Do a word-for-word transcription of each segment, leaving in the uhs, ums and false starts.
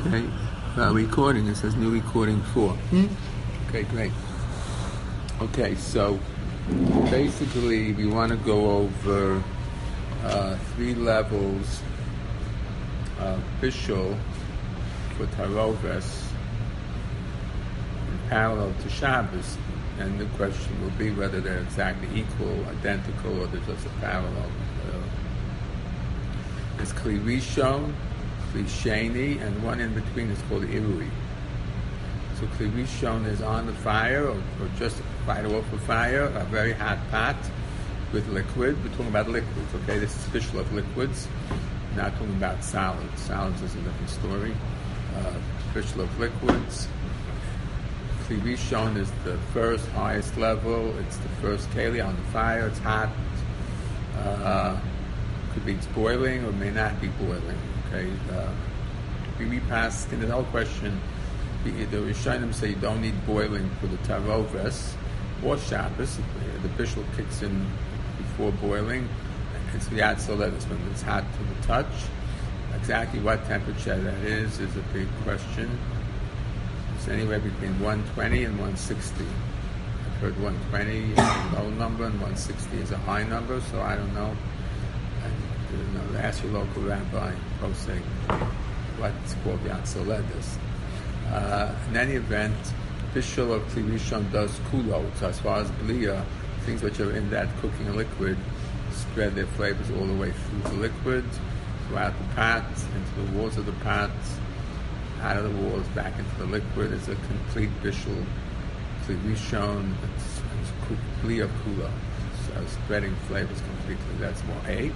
Okay, uh, recording. It says new recording four. Hmm? Okay, great. Okay, so basically we want to go over uh, three levels of Bishul for Taroves in parallel to Shabbos, and the question will be whether they're exactly equal, identical, or there's just a parallel. Uh, there's Kli Rishon, Kli Sheni, and one in between is called Irui. So Kli Rishon is on the fire, or, or just right off the fire, a very hot pot with liquid. We're talking about liquids, okay? This is Bishul of liquids. We're not talking about solids. Solids is a different story. Uh, Bishul of liquids. Kli Rishon is the first, highest level. It's the first keli on the fire. It's hot. Uh, could be it's boiling or may not be boiling. Okay. Uh, we repass in the whole question. The, the Rishonim say you don't need boiling for the Taroves or Shabbos. The Bishul kicks in before boiling. It's the Atzoletus when it's hot to the touch. Exactly what temperature that is is a big question. It's anywhere between one twenty and one sixty. I've heard one twenty is a low number and one sixty is a high number, so I don't know. I don't know. Ask your local rabbi, posing what's called the Atzoletus. Uh, in any event, Bishul of Kli Rishon does kulo. So as far as Blia, things which are in that cooking liquid spread their flavors all the way through the liquid, throughout the pot, into the walls of the pot, out of the walls, back into the liquid. It's a complete Bishul Kli Rishon. It's, it's Blia kulo. So spreading flavors completely. That's more A.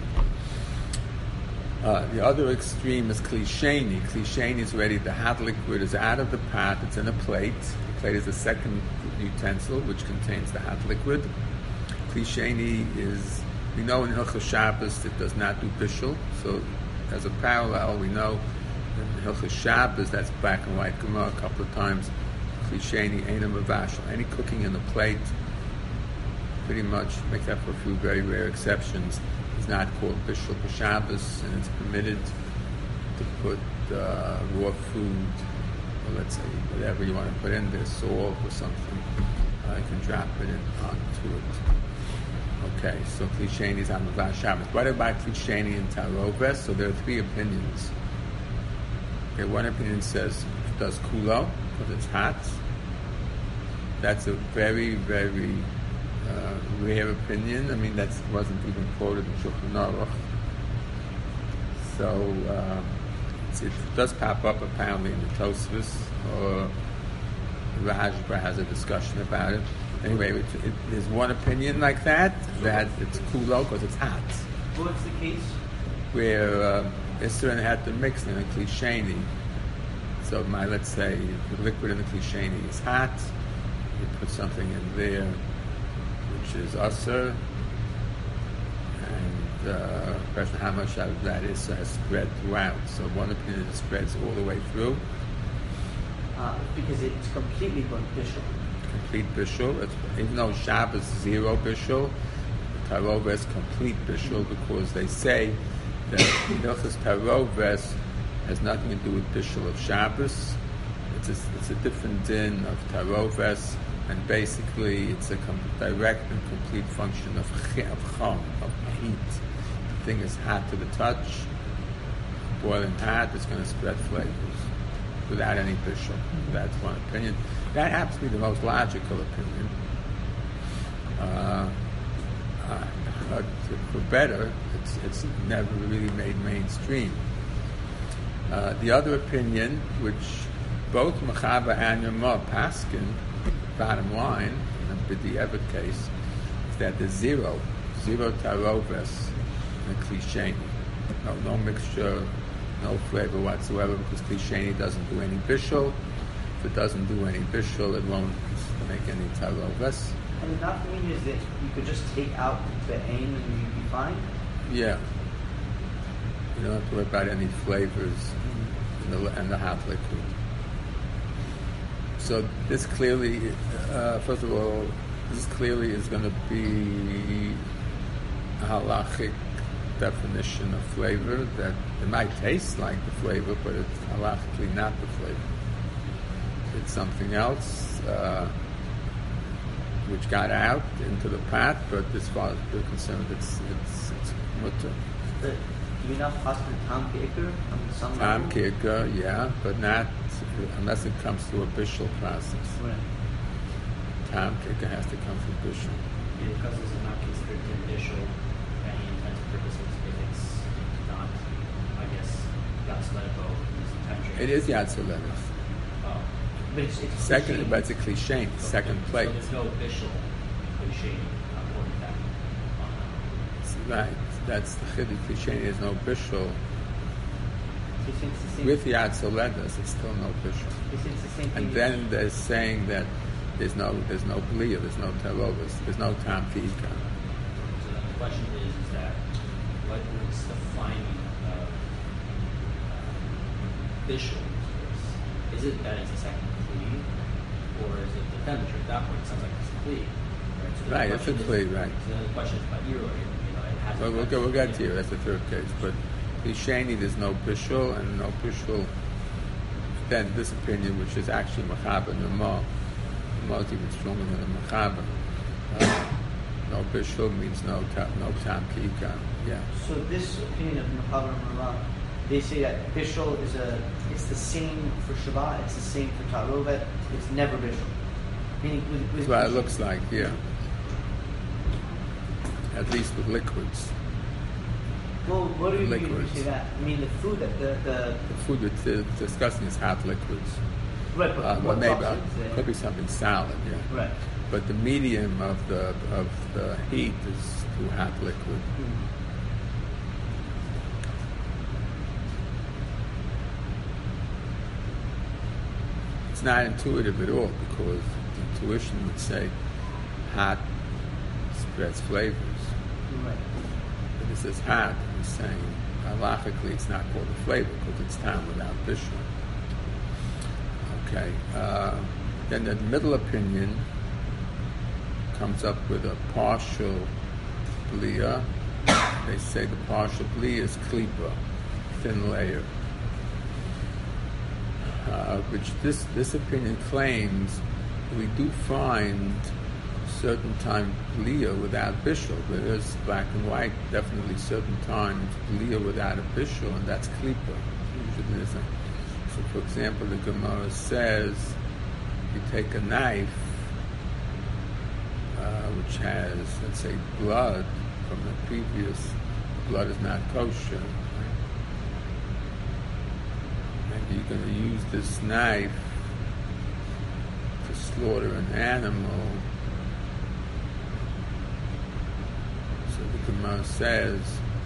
Uh, the other extreme is Kli Sheni. Kli Sheni is ready. The hot liquid is out of the pot. It's in a plate. The plate is the second utensil, which contains the hot liquid. Kli Sheni is, we know in Hilchos Shabbos it does not do Bishul. So as a parallel, we know in Hilchos Shabbos, that's black and white Gemara a couple of times, Kli Sheni Einam Mavashal. Any cooking in the plate, pretty much, except for a few very rare exceptions, is not called Bishul B'Shabbos, and it's permitted to put uh, raw food, or let's say whatever you want to put in there, salt or something, uh, you can drop it in onto it. Okay, so Kli Sheni is on the Shabbos. What about Kli Sheni and Taroves? So there are three opinions. Okay, one opinion says it does kulo because it's hot. That's a very, very Uh, rare opinion. I mean, that wasn't even quoted in Shulchan Aruch. So uh, it does pop up apparently in the Tosfos, or Rajba has a discussion about it. Anyway, it, it, there's one opinion like that, that it's kulo because it's hot. What's the case? Where uh, Isra had to mix in a Kli Sheni. So my, let's say, the liquid in the Kli Sheni is hot. You put something in there which is usher, and uh, question how much of that is uh, spread throughout. So one opinion it spreads all the way through. Uh, because it's completely Bishul. Complete Bishul. It's, even though Shabbos is zero Bishul, Taroves is complete Bishul, because they say that Hilchos Taroves has nothing to do with Bishul of Shabbos. It's a, it's a different din of Taroves. And basically, it's a com- direct and complete function of ch- of chum, of heat. The thing is hot to the touch, boiling hot. It's going to spread flavors without any bishul. That's one opinion. That happens to be the most logical opinion. Uh, uh, but for better, it's it's never really made mainstream. Uh, the other opinion, which both Mechaba and Yomah paskin, bottom line, in the B'di'evet case, is that there's zero, zero Taroves in a Kli Sheni. No, no mixture, no flavor whatsoever, because Kli Sheni doesn't do any Bishul. If it doesn't do any Bishul, it won't make any Taroves. And the nafkamina is that you could just take out the aim and you'd be fine? Yeah. You don't have to worry about any flavors mm-hmm. in, the, in the hot liquid. So this clearly, uh, first of all, this clearly is going to be a halachic definition of flavor that it might taste like the flavor, but it's halachically not the flavor. It's something else uh, which got out into the pot, but as far as we're concerned, it's it's it's mutter. The, do you not pass the tam kicker on some Tam level? kicker, yeah, but not unless it comes to a bishul process. Right. Tam kicker has to come from bishul. Yeah, because it's not considered judicial for any intents and purposes if it's not, I guess, Yatsalebo is the temperature. It is Yatzoledes. Oh. But it's, it's Second, cliche. but it's a cliche. So Second there- plate. So there's no official cliche according to that. Um, Right. That's the chiddush. Cliche is no bishul. It's, it's the same. With Yatzoledes, it's still no bishul. It's, it's the same thing. And then they're saying that there's no there's no bliya, there's no terovas, there's no tam kiika. So then the question is, is that what is the finding of uh, bishul? Is it that it's a second cleave, or is it the temperature? At that point, it sounds like it's a cleave. Right, so then the Right, it's a question is- cleave, right. So then the question is about Eero, you know, it has Well, we'll, to- go, we'll get to yeah. you. That's the third case. But the sheni, there's no bishul, and no bishul. Then this opinion, which is actually machaber nemo, nemo is even stronger than the machaber. Uh, no bishul means no ta- no tam kiika. Yeah. So this opinion of Mechaber and Rambam, they say that bishul is a, it's the same for Shabbat, it's the same for Tarovet, it's never bishul. Meaning with, with That's what it looks like. Yeah. At least with liquids. Well, what do you mean when you liquids. say that? I mean the food that the the The food that's uh, discussing is hot liquids. right, but Uh, well, what maybe uh, substance there? could be something solid. Yeah. Right. But the medium of the of the heat is through hot liquid. Mm. It's not intuitive at all because intuition would say hot spreads flavors. Right. But it says hot, and it's saying halachically it's not called a flavor because it's time without bishul. Okay. Uh, then the middle opinion comes up with a partial bliya. They say the partial bliya is klipa, thin layer. Uh, which this, this opinion claims we do find certain time bliya without bishul. There is black and white, definitely certain times bliya without a bishul, and that's klipa. Usually isn't. So, for example, the Gemara says you take a knife uh, which has, let's say, blood from the previous, blood is not kosher. And you're going to use this knife to slaughter an animal. So the Gemara says,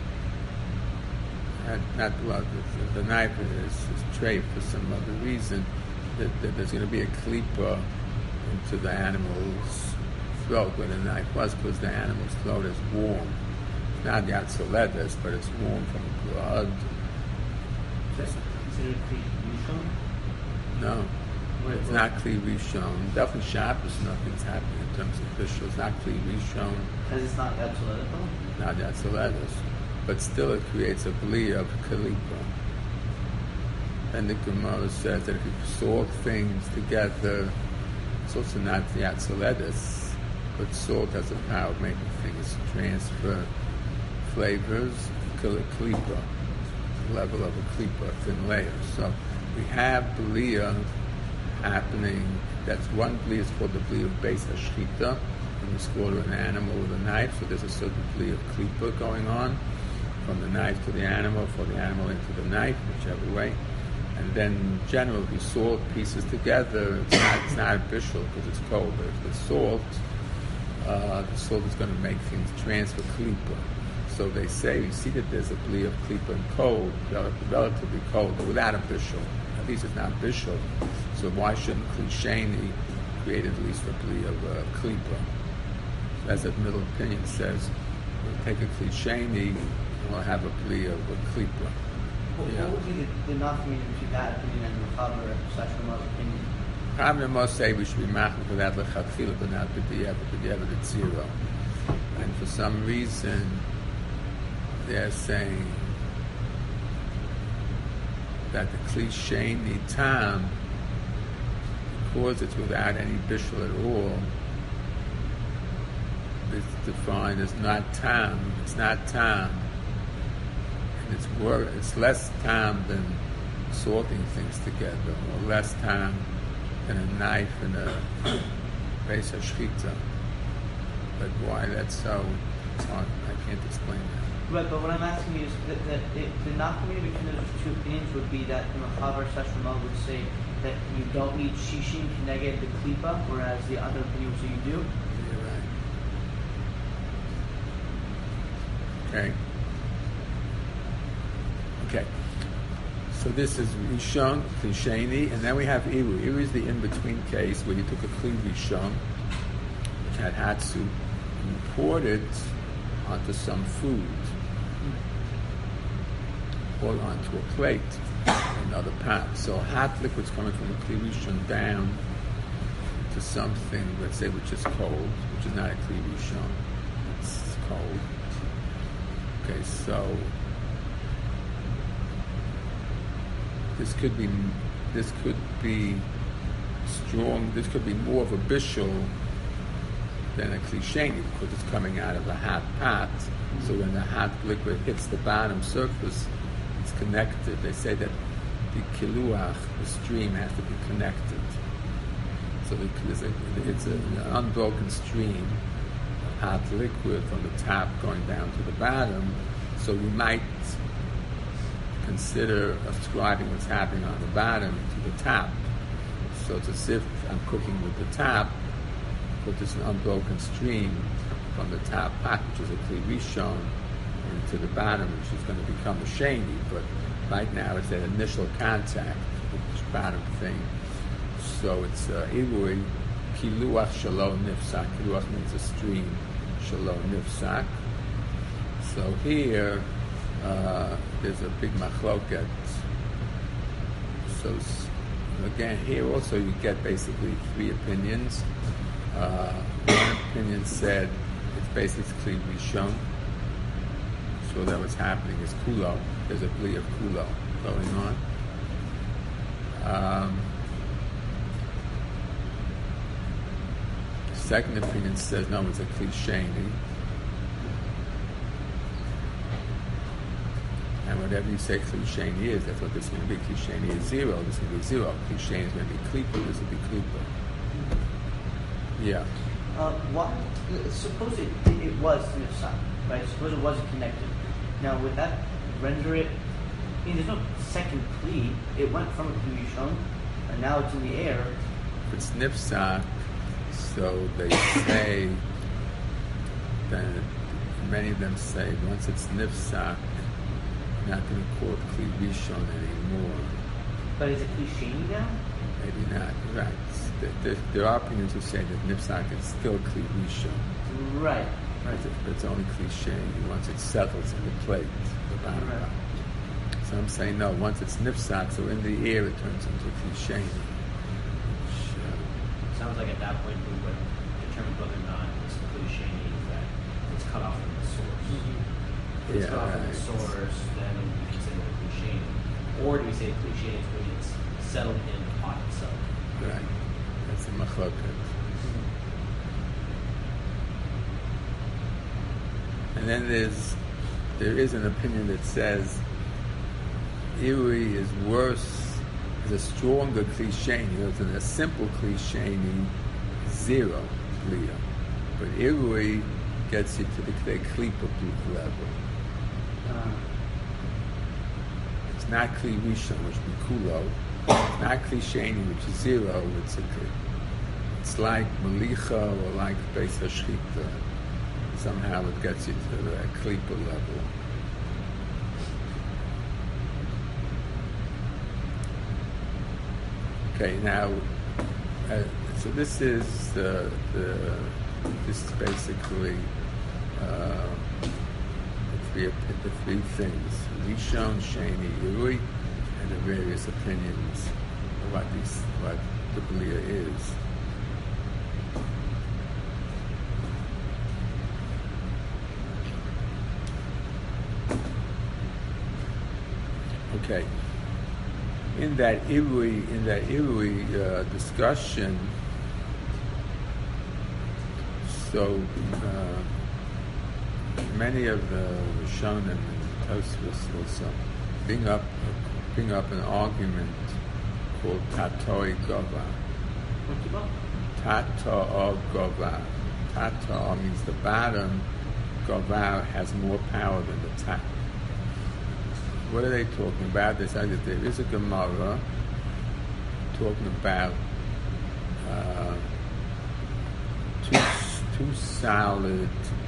not, not blood, the, the knife is, is trade for some other reason, that, that there's going to be a klipa into the animal's throat where the knife was, because the animal's throat is warm. It's not yatzoledes, but it's warm from blood. So it's considered Rishon? No, What- it's what- not Kli Rishon. Definitely Shabbos, nothing's happening in terms of bishul. It's not Kli Rishon, Because it's not Yatsoletical? not yatzoledes. But still it creates a bli of kalipa. And the Gemara says that if you salt things together, it's also not yatzoledes, but salt has the power of making things transfer flavors, kalipa, level of a klipa, a thin layer. So we have bliya happening. That's one bliya is called the bliya of base hashchita, when you slaughter an animal with a knife. So there's a certain bliya of klipa going on, from the knife to the animal, from the animal into the knife, whichever way. And then in general, if you salt pieces together, it's not, it's not a bishul because it's cold, but if the salt, uh, the salt is going to make things transfer klipa. So they say, you see that there's a bli of klipa and cold, rel- relatively cold, but without a bishul. At least it's not bishul. So why shouldn't klisheni create at least a bli of uh, klipa? As the middle opinion says, we'll take a klisheni and we'll have a bli of a klipa. What, Yeah. what would be the, the nafkamina between that opinion and Mechaber slash Rambam's opinion? Ramna must say we should be machmir for that lechatchila, but not b'diavad, b'diavad at zero. And for some reason, they're saying that the Kli Sheni Tam, because it's without any bishul at all, it's defined as not tam. It's not tam, and it's wor- it's less tam than sorting things together, or less tam than a knife and a beis hashchita. But why that's so, it's hard. I can't explain that. Right, but what I'm asking you is that, that it, the nafkamina between those two opinions would be that the Machaber slash Ramah would say that you don't need shishin keneged the klipa, whereas the other opinion would say you do. You're right. Okay. Okay. So this is Rishon, Kli Sheni, and then we have Iru. Iru is the in-between case where you took a Kli Rishon, which had Hatsu, and you poured it onto some food, or onto a plate, another pot. So hot liquid's coming from a Kli Rishon down to something, let's say, which is cold, which is not a Kli Rishon. It's cold. Okay, so this could be this could be strong. This could be more of a bishul than a Kli Sheni because it's coming out of a hot pot. So when the hot liquid hits the bottom surface, it's connected. They say that the kiluach, the stream, has to be connected. So there's a, it's an unbroken stream of hot liquid from the top going down to the bottom. So we might consider ascribing what's happening on the bottom to the top. So it's as if I'm cooking with the top, but there's an unbroken stream from the top pot, which is a Kli Rishon, into the bottom, which is going to become a Sheni. But right now it's that initial contact with this bottom thing. So it's Irui, Kiluach Shalom Nifsak. Kiluach means a stream, Shalom Nifsak. So here, uh, there's a big machloket. So again, here also you get basically three opinions. Uh, one opinion said it's basically Rishon. So that what's happening is Kulo. There's a bli of Kulo going on. Um, second opinion says no, it's a Kli Sheni. And whatever you say Kli Sheni is, that's what this is going to be. Kli Sheni is zero. This is going to be zero. Kli Sheni is going to be Klipa. This will be Klipa. Yeah. Uh, what? Suppose it, it was nifsak, right? Suppose it wasn't connected. Now, would that render it? I mean, there's no second Kli. It went from a Kli Rishon, and now it's in the air. It's nifsak, so they say that many of them say once it's nifsak, you're not going to call it Kli Rishon anymore. But is it Kli Sheni now? Maybe not. Right. There, there, there are opinions who say that nifsak is still Kli Rishon. Right. Right. But it's only Kli Sheni once it settles in the plate, the bottom. Right. So I'm saying no. Once it's nifsak, so in the air it turns into Kli Sheni. Which, uh, Sounds like at that point we would determine whether or not it's Kli Sheni is that it's cut off from the source. Mm-hmm. If it's Yeah, cut off from right. the source, then we consider it Kli Sheni. Or do we say Kli Sheni is when it's settled in the pot itself? right. That's the machloket. And then there's there is an opinion that says Iri is worse, is a stronger Kli Sheni. It's a simple Kli Sheni, zero Liya. But Iri gets you to the Klipa Bluth level. Uh, It's not Kli Rishon, which would be Kulo. It's not Kli Sheni, which is zero. It's a, it's like Malicha or like Beis Hashchita. Somehow it gets you to the Klipa level. Okay, now, uh, so this is uh, the this is basically uh, the three the three things: Rishon, Sheni, Irui, and the various opinions of what these what the Blia is. Okay. In that Ivui, in that Ivui uh, discussion, so uh, many of the Rishonim and Tosfos also bring up bring up an argument called Tatoi Gova. What's it called? Tata Gova. Tata means the bottom. Gova has more power than the top. What are they talking about? They say that there is a Gemara talking about uh, two, two salad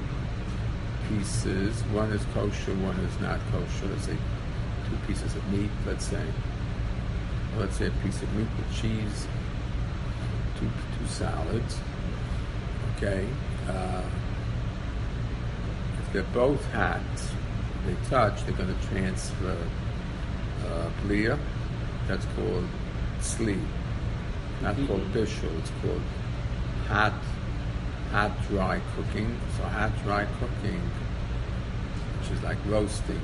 pieces. One is kosher, one is not kosher. Let's say two pieces of meat, let's say. Or let's say a piece of meat with cheese, two, two salads. Okay. Uh, if they're both hot, they touch, they're going to transfer uh, blia. That's called sli. Not mm-hmm. called bishul. It's called hot, hot dry cooking. So hot dry cooking, which is like roasting.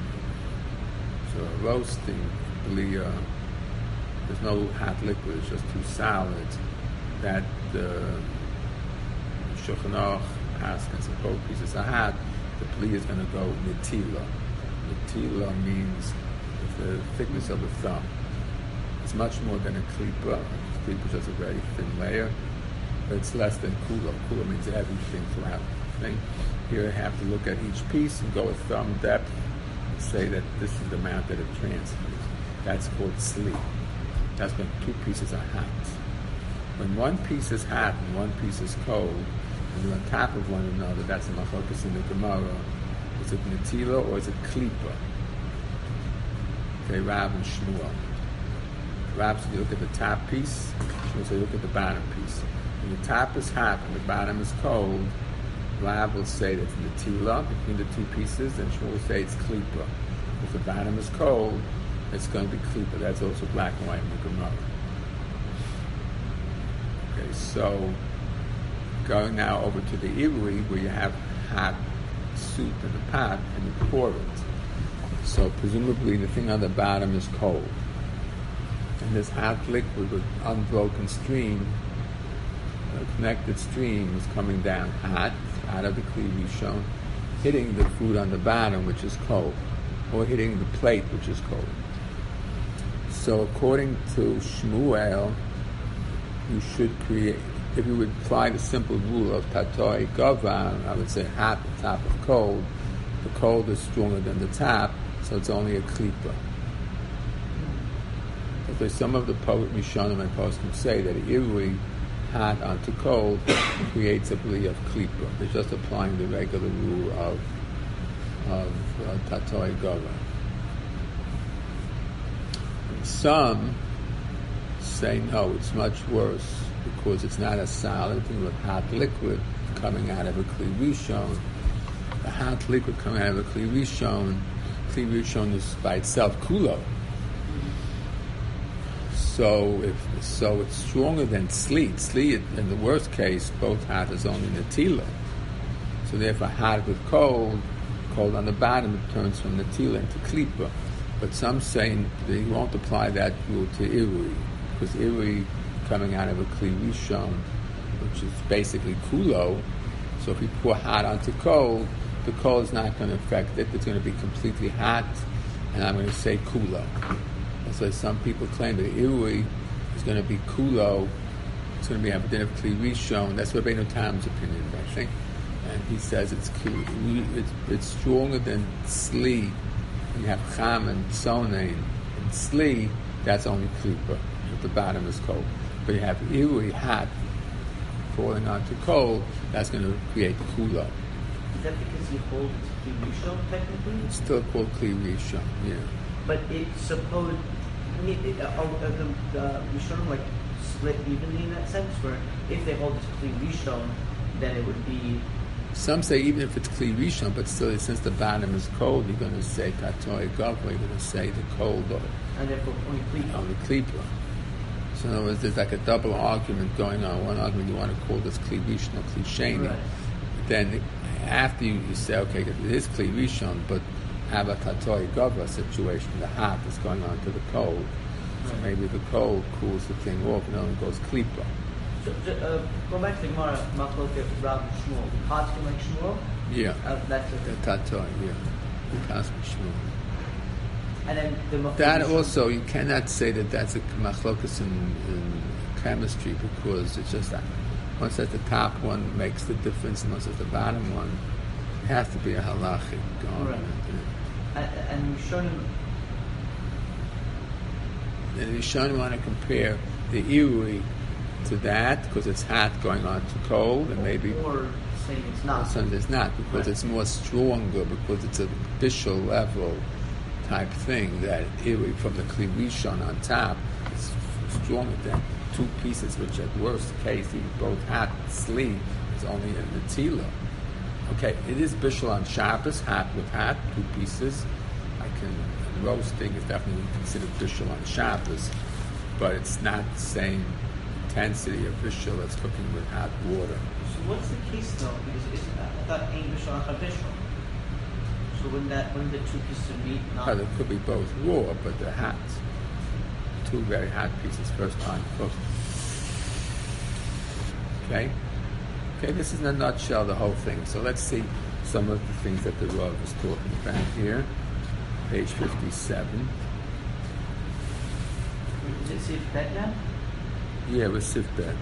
So roasting blia. There's no hot liquid. It's just two salads. That uh, Shulchan Aruch asks if both pieces are hot. The blia is going to go netila. Netila means the thickness of a thumb. It's much more than a klipa. Klipa is just a very thin layer, but it's less than kula. Kula means everything throughout the thing. Here I have to look at each piece and go a thumb depth and say that this is the amount that it transfers. That's called sli. That's when two pieces are hot. When one piece is hot and one piece is cold, and they're on top of one another, that's a machlokas in the Gemara. Is it netila or is it klipa? Okay, Rav and Shmuel. Rav said you look at the top piece, Shmuel said you look at the bottom piece. When the top is hot and the bottom is cold, Rav will say that it's netila between the two pieces, and Shmuel will say it's klipa. If the bottom is cold, it's going to be klipa. That's also black and white in the Gemara. Okay, so going now over to the Ivui, where you have hot soup in the pot and you pour it. So presumably the thing on the bottom is cold. And this hot liquid with unbroken stream, a connected stream, is coming down hot out of the Kli Rishon, hitting the food on the bottom, which is cold, or hitting the plate, which is cold. So according to Shmuel, you should create, if you would apply the simple rule of tatoi gava, I would say hot the top of cold. The cold is stronger than the top, so it's only a klipa. But some of the poet Rishonim and poskim say that Ivui, hot onto cold, creates a bli of klipa. They're just applying the regular rule of of uh, tatoi gava. Some say no, it's much worse, because it's not a solid thing with hot liquid coming out of a Kli Rishon. The hot liquid coming out of a Kli Rishon, Kli Rishon is by itself kulo. So if so, it's stronger than sleet. Sleet, in the worst case, both hot is only netila. So therefore, hot with cold, cold on the bottom, it turns from netila into klipa. But some say they won't apply that rule to Ivui, because Ivui coming out of a Kli Rishon, which is basically kulo. So if you pour hot onto cold, the cold is not going to affect it. It's going to be completely hot, and I'm going to say kulo. And so some people claim that Ivui is going to be kulo. It's going to be a din of Kli Rishon. That's Rabbeinu Tam's opinion, I think. And he says it's it's, it's stronger than sli. You have cham and sonein. And sli, that's only klipa, if the bottom is cold. But you have Ivui, hot, falling onto cold, that's going to create kula. Is that because you hold Kli Rishon technically? It's still called Kli Rishon, yeah. But it's supposed, I mean, it, uh, are the uh, Rishonim like split evenly in that sense, where if they hold this Kli Rishon, then it would be... Some say even if it's Kli Rishon, but still, since the bottom is cold, you're going to say Tatoi Gavra, you're going to say the cold or... And therefore only Klipa. Only Klipa. So in other words, there's like a double argument going on. One argument, you want to call this Kli Rishon or Kli Sheni. Right. Then after you, you say, okay, it is Kli Rishon, but have a tatoi gava situation. The hot is going on to the cold. So maybe the cold cools the thing off and only goes klipa. So, uh, go back to the Gemara, Machloket, Rav and Shmuel. Hot can like Shmuel? Yeah. Uh, that's The it. tatoi, yeah. The Tasma Shmuel. And then the Machloket. That also, you cannot say that that's a machlokas in, in chemistry because it's just that once at the top one makes the difference and once at the bottom one, it has to be a halachic argument. And, and Rishonim, And the Rishonim want to compare the Irui to that because it's hot going on to cold and maybe or saying it's not. sometimes it's not because Right. it's more stronger because it's a bishul level type thing that Irui from the Kli Rishon on top is stronger than two pieces which at worst case even both hot sleeve is only in the tila. Okay, it is bishul on Shabbos, hot with hot, two pieces. I can roasting is definitely considered bishul on Shabbos, but it's not the same intensity of bishul that's cooking with hot water. So what's the case though? Because it's, I thought Ein Bishul Achar Bishul. So wouldn't that, wouldn't the two pieces of meat not... Well, it could be both raw, but they're hot. Two very hot pieces, first time cooked. Okay? Okay, this is in a nutshell the whole thing. So let's see some of the things that the Rav is talking about here. Page fifty-seven. Is it Sif Bet now? Yeah, with Sifbet.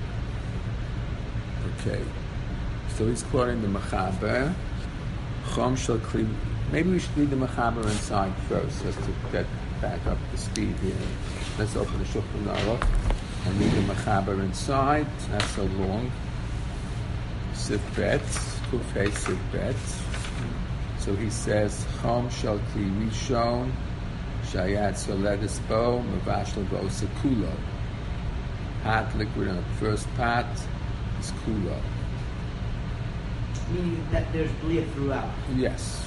Okay. So he's quoting the Mechaber. Chom shel kli. Maybe we should read the Mechaber inside first, just to get back up to speed here. Let's open the Shulchan Aruch and read the Mechaber inside. It's not so long. Sifbet, Kufay Sifbet. So he says, Chom shel kli rishon, shayat soledis bo, mevashel bo sekulo. Hot liquid in the first pot is kulo. Meaning that there's blia throughout. Yes.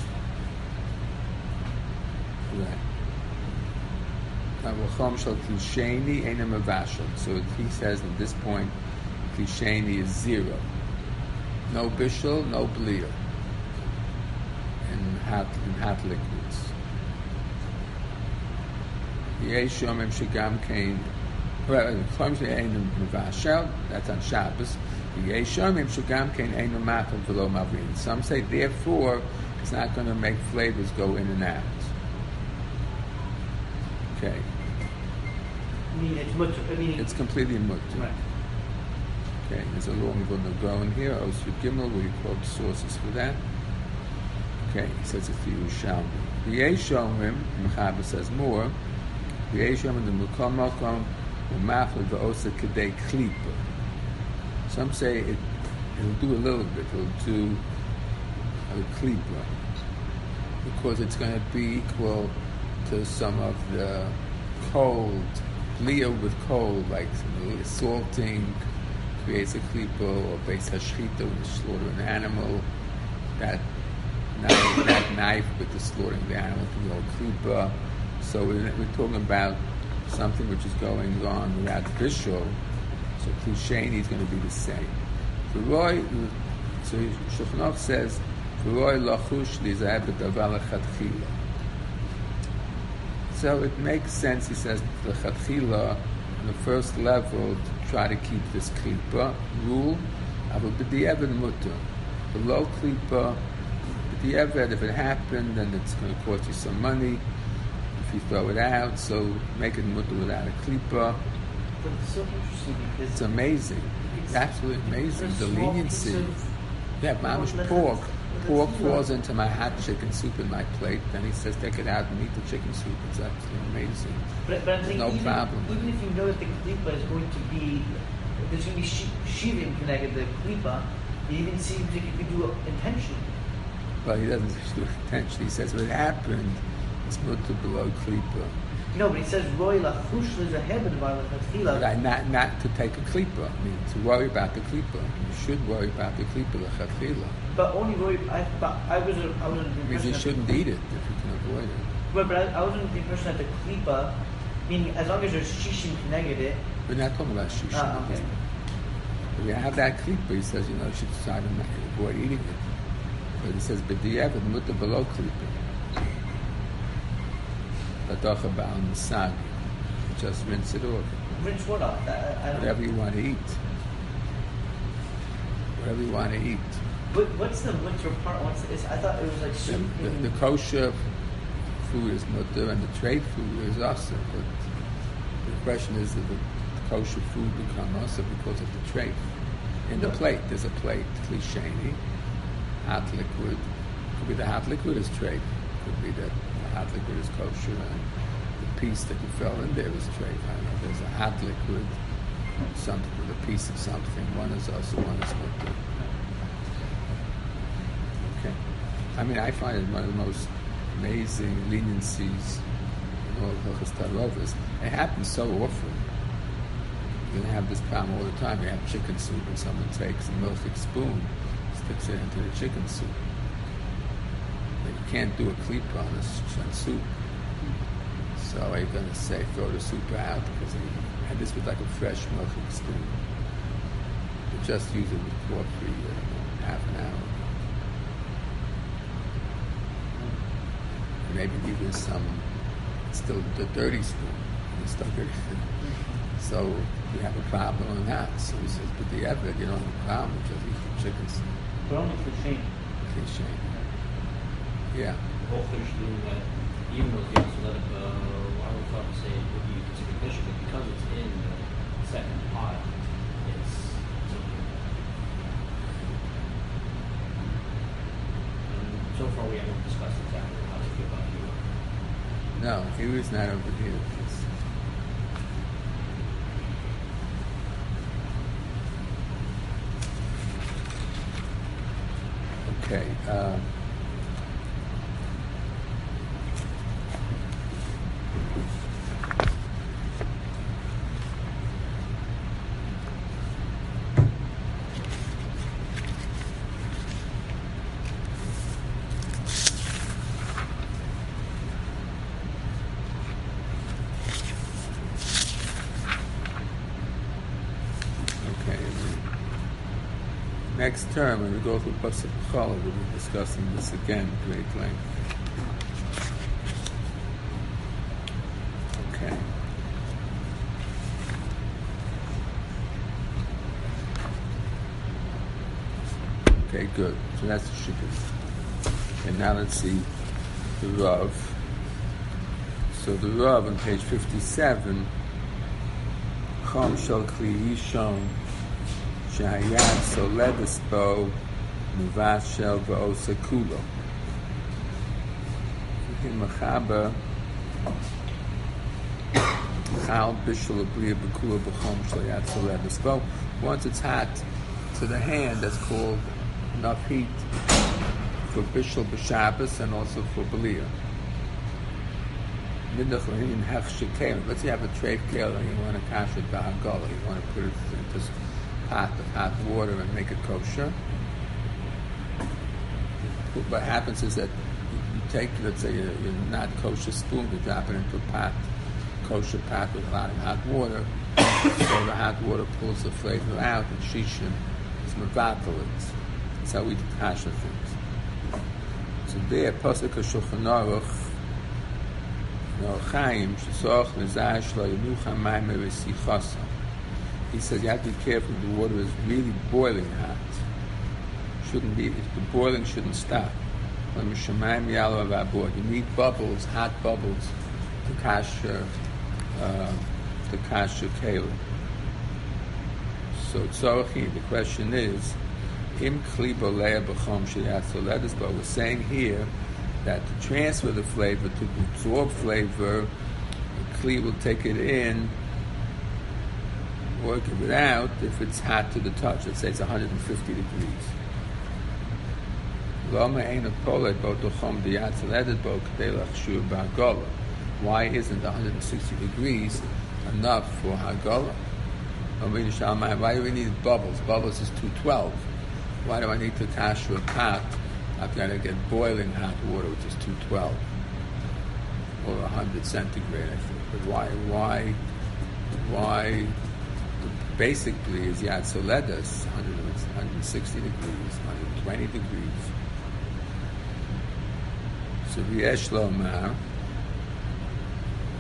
Right. Now, Chom shel kli sheni eina mevashel. So he says at this point, kli sheni is zero. No bishul, no blia. In hot, in hot liquids. Yesh yomim shegam kain. Well, Chom shel eina mevashel. That's on Shabbos. Yesh yomim shegam kain eina machal v'lo mavrin. Some say therefore it's not going to make flavors go in and out. Okay, Meaning it's much, meaning... it's completely mutter. Right. Okay, there's a long one to go in here. Osir Gimel, we quote sources for that. Okay, he says it's the Yerushalmi. The Yeshomim, Mechaber says more. The Yeshomim, the Mukom Mokom, Umafle, the Osa Kedei Klipa. Some say it, it'll do a little bit. It'll do a Klipa because it's going to be equal to some of the cold, Leo with cold, like salting, creates a klipa, or base hashchita when you slaughter an animal. That knife, that knife with the slaughtering the animal can go klipa. So we're, we're talking about something which is going on without visual. So klisheni is going to be the same. V'roi, so Shulchan Aruch says, v'roi lachush lizaeh b'davar lechatchila. So it makes sense, he says, the chatchila on the first level to try to keep this klipa rule. But b'di'evet mutter. Below klipa, b'di'evet, if it happened, then it's going to cost you some money if you throw it out. So make it mutter without a klipa. But it's so interesting because... It's amazing. It's absolutely amazing. The small leniency. piece of- Yeah, mamish Well, pork. let's- Pork let's- falls into my hot chicken soup in my plate. Then he says, take it out and eat the chicken soup. It's absolutely amazing. But, but I'm saying, No even, problem. even if you know that the klipa is going to be, there's going to be shi- shivim connected to the klipa, it even seems like you could do it intentionally. Well, he doesn't do it intentionally. He says, what happened is mutter below klipa. No, but he says, Roy la chush a hebed bar But I, not, not to take a klipa. I mean, to worry about the klipa. You should worry about the klipa, the chatchila. But only Roy, I, but I was, a, I was under the Because impression you that- shouldn't eat it if you can avoid it. Well, but I, I was under the impression that the klipa, meaning as long as there's shishim connected it, We're not talking about shisha. ah, okay. If you have that klipa, he says, you know, you should try to avoid eating it. But he says, b'di'evet mutter below klipa. Hadacha Ba'al Nisag. Just rinse it off. Rinse what off? That, I don't Whatever you want to eat. Whatever you want to eat. What, what's the winter part? What's the, is, I thought it was like The, soup. the, the kosher food is mutter and the trade food is asa. But the question is that the kosher food become asa because of the trade. In the Yeah. plate, there's a plate, klisheni, hot liquid. Could be the hot liquid is trade. Could be that the hot liquid is kosher and the piece that you fell in there is trade. I don't know. There's a hot liquid, something with a piece of something. One is asa, one is mutter. Okay. I mean, I find it one of the most amazing leniencies in all of Hilchos Tarovis. It happens so often. You have this problem all the time. You have chicken soup and someone takes a milchik spoon, sticks it into the chicken soup. But you can't do a klipa on a on soup. So are you going to say throw the soup out? Because you had this with like a fresh milchik spoon. You just use it with coffee, I don't know, half an hour. Maybe even some, still the dirty spoon. It's still dirty. So we have a problem on that. So he says, but the evidence, you don't have a problem, just eat the chicken soup. But only for shame. Cliche. Yeah. The whole fish thing that even though you also let it go, I would thought to say it would be considered fish, but because it's in the second pot, it's something. And so far we haven't discussed exactly how they feel about you. No, he was not over here. It's, okay. Uh, Next term, when we go through Pasuk Chala, we'll be discussing this again at great length. Okay. Okay, good. So that's the Shikkur. And now let's see the Rav. So the Rav on page fifty-seven, Chom Shel Kli Yishon, Shehayad Soledus Bo Muvashel V'Osa Kulo. In Machaber Chal Bishul Abriya B'Kula B'Chom Shehayad Soledus Bo. Once it's hot to the hand, that's called enough heat for Bishul B'Shabbos and also for B'Liya. Let's say you have a tray of kale and you want to kash it b'hagala. You want to put it in this pot of hot water and make it kosher. What happens is that you take, let's say, a, a not kosher spoon, you drop it into a pot, kosher pot with a lot of hot water. So the hot water pulls the flavor out, and shisha is mevatel it. That's how we do kasher things. So there, Pasuk HaShulchan Aruch. He says you have to be careful. The water is really boiling hot. Shouldn't be. The boiling shouldn't stop. You need bubbles, hot bubbles, to kasher, uh, to kasher kale. So tzorchi. The question is, im kli bolea b'chom sheyatzol. But we're saying here that to transfer the flavor, to absorb flavor, the kli will take it in, work it out if it's hot to the touch. Let's say it's one hundred fifty degrees. Why isn't one hundred sixty degrees enough for hagala? Why do we need bubbles? Bubbles is two twelve. Why do I need to kasher a pot? I've got to get boiling hot water, which is two twelve or one hundred centigrade, I think. But why? Why? Why? Basically, is Yad Soledas one hundred sixty degrees, one hundred twenty degrees. So V'yesh Lomar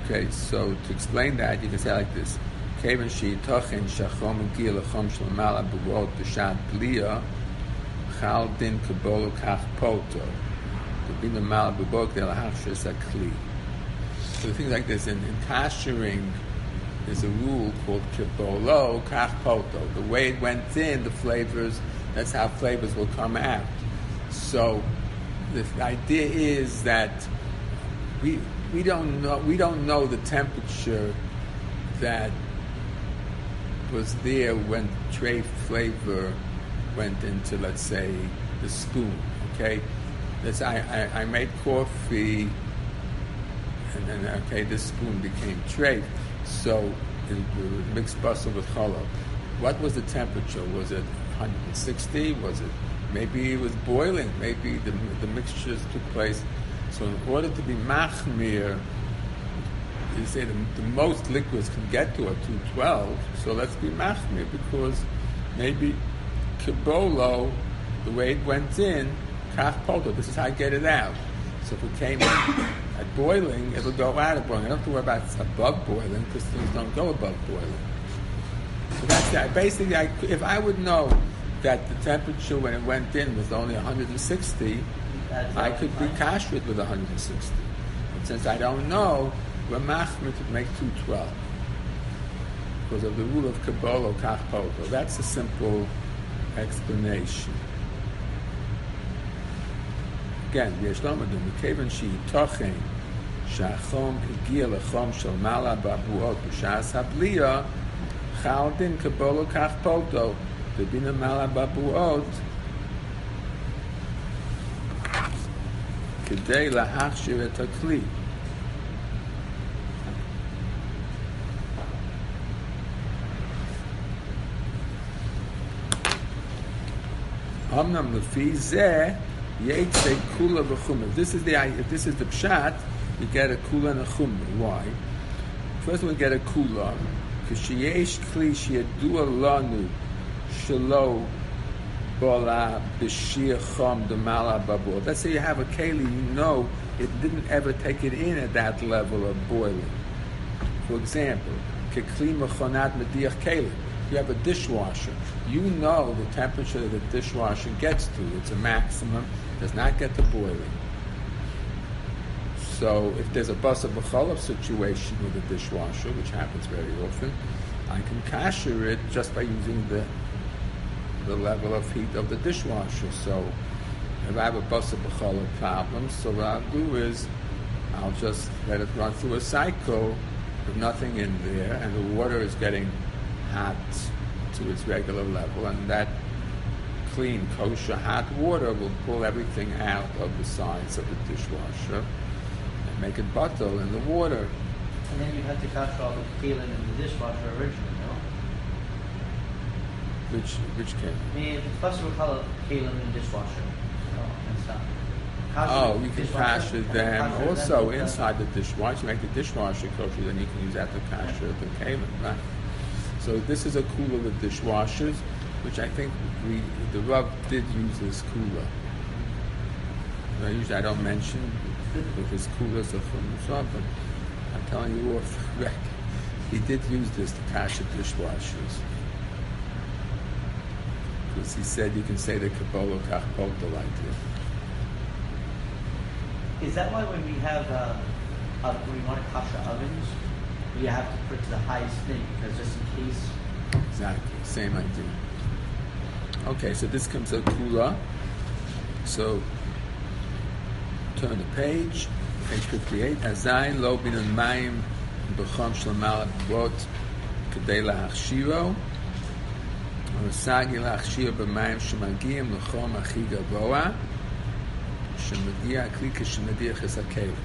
Okay, so to explain that, you can say like this: Kevan she'itochen shachom egia lechom shel mala b'vot b'shat blia chal din kabolo kach poto b'bina mala b'vot delahachshus akli. So things like this in, in kashering, there's a rule called kabolo kach poto. The way it went in, the flavors, that's how flavors will come out. So the idea is that we we don't know we don't know the temperature that was there when tray flavor went into, let's say, the spoon. Okay, let's I, I, I made coffee, and then okay, this spoon became tray. So it, it mixed bustle with challah. What was the temperature? Was it one hundred sixty? Was it maybe it was boiling? Maybe the the mixtures took place. So in order to be machmir, you say the, the most liquids can get to are two twelve. So let's be machmir because maybe kibolo, the way it went in, kach poto. This is how I get it out. So if it came in at boiling, it'll go out of boiling. I don't have to worry about above boiling because things don't go above boiling. So that's that. Basically, I, if I would know that the temperature when it went in was only one hundred sixty, that's I could be kashrut with one hundred sixty. But since I don't know, we're machmir to make two twelve because of the rule of kabbalah kach poto. That's a simple explanation. Again, v'yeshlomadum v'kevan she'itochen sha'achom higia lechom shel mala ba'buot b'shas habliya chal din kabbalah kach poto b'bina mala ba'buot kedei lahachshir et hakli. Amnam lefi zeh yetze kula v'chumra. If this is the if this is the pshat, you get a kula and a chumra. Why? First, we get a kula because sheyesh kli sheyadua lanu shelo bola b'shir chom demala babur. Let's say you have a keli, you know it didn't ever take it in at that level of boiling. For example, kekli mechonat mediach keli. You have a dishwasher. You know the temperature that the dishwasher gets to. It's a maximum. Does not get to boiling. So if there's a basa b'cholav situation with a dishwasher, which happens very often, I can kasher it just by using the the level of heat of the dishwasher. So if I have a basa b'cholav problem, so what I'll do is I'll just let it run through a cycle with nothing in there, and the water is getting hot to its regular level, and that clean, kosher, hot water will pull everything out of the sides of the dishwasher and make it bottle in the water. And then you had to kasher all the kelim in the dishwasher originally, no? Which which kelim? I mean, it's possible to call it kelim in the dishwasher. No, that's not. Oh, you can kasher them kasher also them inside the dishwasher. You make the dishwasher kosher, then you can use that to kasher the kelim, right? So this is a cooler with dishwashers, which I think we the Rav did use this cooler. I usually I don't mention with his coolers of Rav, but I'm telling you off the record, he did use this to cash the dishwashers. Because he said you can say the kabbalah kach poto like this. Is that why when we have uh, uh, when we want to kasher ovens, you have to put it to the highest thing, because just in case. Exactly, same idea. Okay, so this comes out kula. So turn the page, page fifty-eight. Azayin lo bin mayim b'chom shlemal b'vot kedei lahachshiro. Sagi lahachshiro b'mayim shemagiyim l'chom achi gavoa shemagia kli k'shemadiach es hakelim.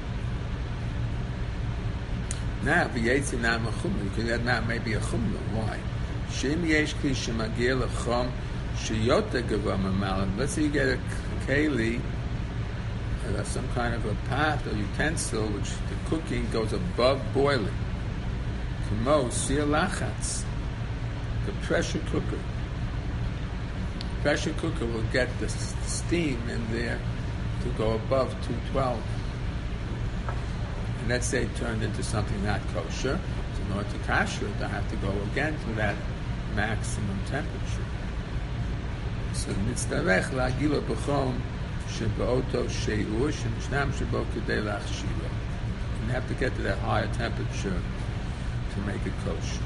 Now, v'yetzi now mechumra. You can add now maybe a chumra. Why? Shem yesh kli shemagir lechom sheyota gava mamalim. Let's say you get a keli, uh, some kind of a pot or utensil, which the cooking goes above boiling. Kamo sir lachatz, the pressure cooker. Pressure cooker will get the steam in there to go above two twelve. And let's say it turned into something not kosher. So in order to kasher it, I have to go again to that maximum temperature. So nitztarech la'agilo b'chom shebeoto she'ur shenishnam shebo kedei la'achshiro. You have to get to that higher temperature to make it kosher.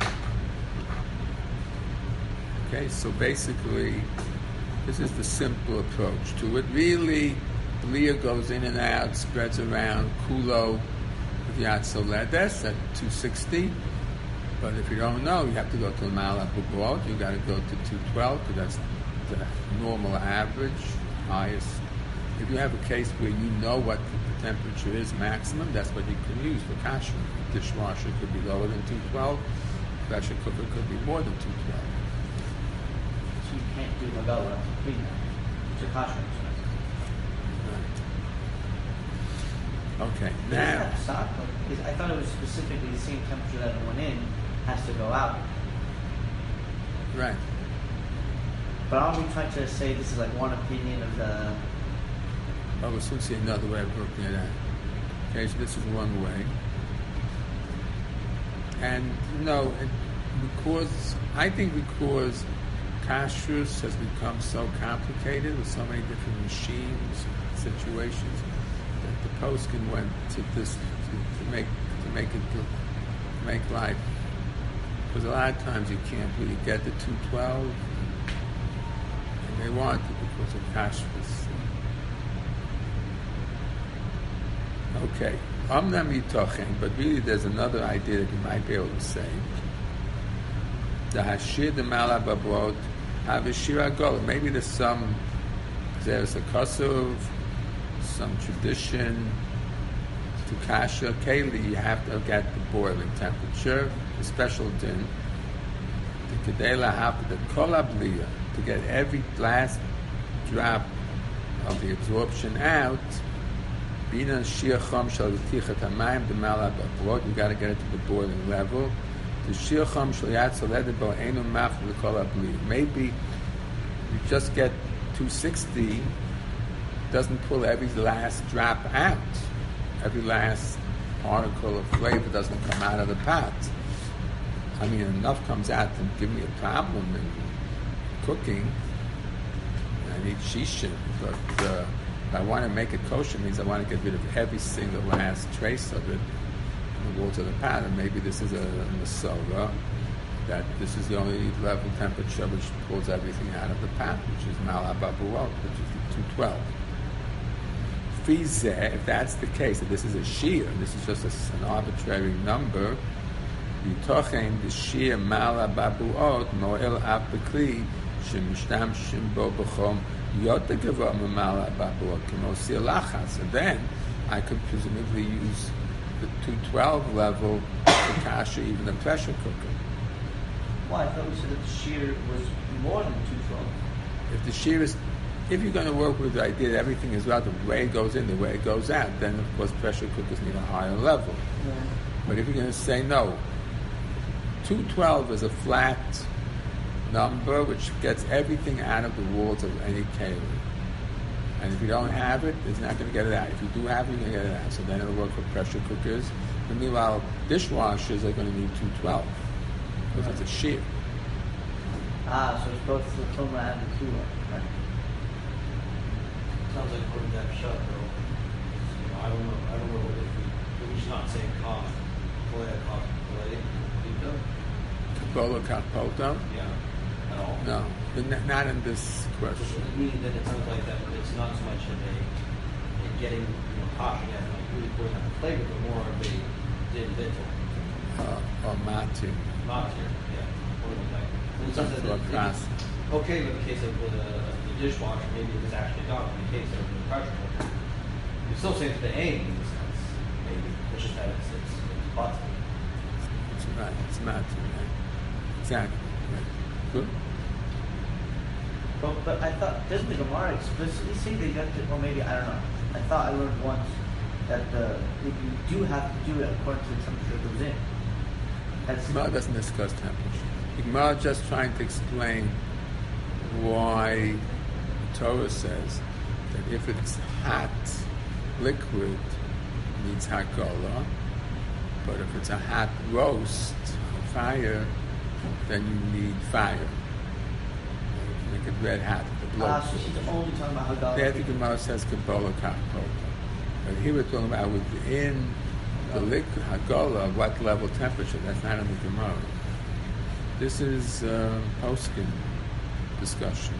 Okay, so basically, this is the simple approach to it. Really, Leah goes in and out, spreads around, kulo with Yatso Ledes at two sixty. But if you don't know, you have to go to the Mala Bubot. You got to go to two twelve because that's the normal average, highest. If you have a case where you know what the temperature is maximum, that's what you can use for kasher. Dishwasher could be lower than two twelve. Pressure cooker could be more than two twelve. So you can't do Magala to clean that. It's a kasher. Okay, Does now. that stop? Like, is- I thought it was specifically the same temperature that it went in has to go out. Right. But aren't we trying to say this is like one opinion of the? Oh, we'll soon see another way of looking at that. Okay, so this is one way. And, you know, it, because, I think because kashrus has become so complicated with so many different machines and situations, that the poskim went to this, to, to make, to make it, to make life, because a lot of times you can't really get the two twelve, and they want it because of kashrus. Okay, Amnam Yitochen, but really there's another idea that you might be able to say. The Hashir the Mala Babot have a Shira Gola. Maybe there's some, there's a Kosov, some tradition to Kasha Keli, you have to get the boiling temperature, the special din. The Kedela have the Kolabliya, to get every last drop of the absorption out. Bina Shir Chom Shal Tichat Hamayim the Mala Babot, you got to get it to the boiling level. The Shir Chom Shal Yatz Ledebo Einu Maf the Kolabliya. Maybe you just get two sixty. Doesn't pull every last drop out. Every last particle of flavor doesn't come out of the pot. I mean, enough comes out to give me a problem in cooking. I need shishin, but uh, if I want to make it kosher, means I want to get rid of every single last trace of it in the walls of the pot. And maybe this is a, a Masorah, that this is the only level temperature which pulls everything out of the pot, which is Mala Babuot, which is the two twelve. If that's the case, if this is a shear, this is just a, an arbitrary number, Yitochen the shear Mala Babuot Moel Av Bekli Shemishtamshim Bo B'chom Yota Gavot Mala Babuot K'mosi Lachas, and then I could presumably use the two twelve level to kasher even the pressure cooker. Well, I thought we said that the shear was more than two twelve. If the shear is, if you're going to work with the idea that everything is relative, the way it goes in, the way it goes out, then of course pressure cookers need a higher level. Yeah. But if you're going to say no, two twelve is a flat number which gets everything out of the walls of any keli. And if you don't have it, it's not going to get it out. If you do have it, you're going to get it out. So then it'll work for pressure cookers. But meanwhile, dishwashers are going to need two twelve because it's a shear. Ah, so it's both the Toma and the Tula. Right. Sounds like according to that shot, though. You know, I don't know. I don't know if we. If we should not say cough. Play a cough. Play. Kapola kapoto? Yeah. At all. No, but n- not in this question. Meaning that it sounds like that, but it's not so much in a in getting you know coffee and like really pouring out the flavor, but more of a din little. Uh, or mati. Not here. Yeah. Or like. It sounds like Or that- pras. Okay, but in the case of the, the dishwasher, maybe it was actually done. In the case of the pressure cooker, you're still saying to the aim in this sense, maybe. It's just that it's it's, it's possible. It's right. It's mati. Right? Exactly. Right. Good. But, but I thought, doesn't the Gemara explicitly say they got to, or maybe, I don't know. I thought I learned once that the if you do have to do it according to the temperature it goes in. That's Gemara doesn't discuss temperature. The Gemara is just trying to explain why the Torah says that if it's hot liquid, needs hagola. But if it's a hot roast, fire, then you need fire. Make it red hot. The Ah, blow. so she's only talking about Haggadah. There the Gemara says Kabbalah Kapola. But here we're talking about within the liquid Hagolah, what level temperature. That's not in the Gemara. This is uh, poskin discussion.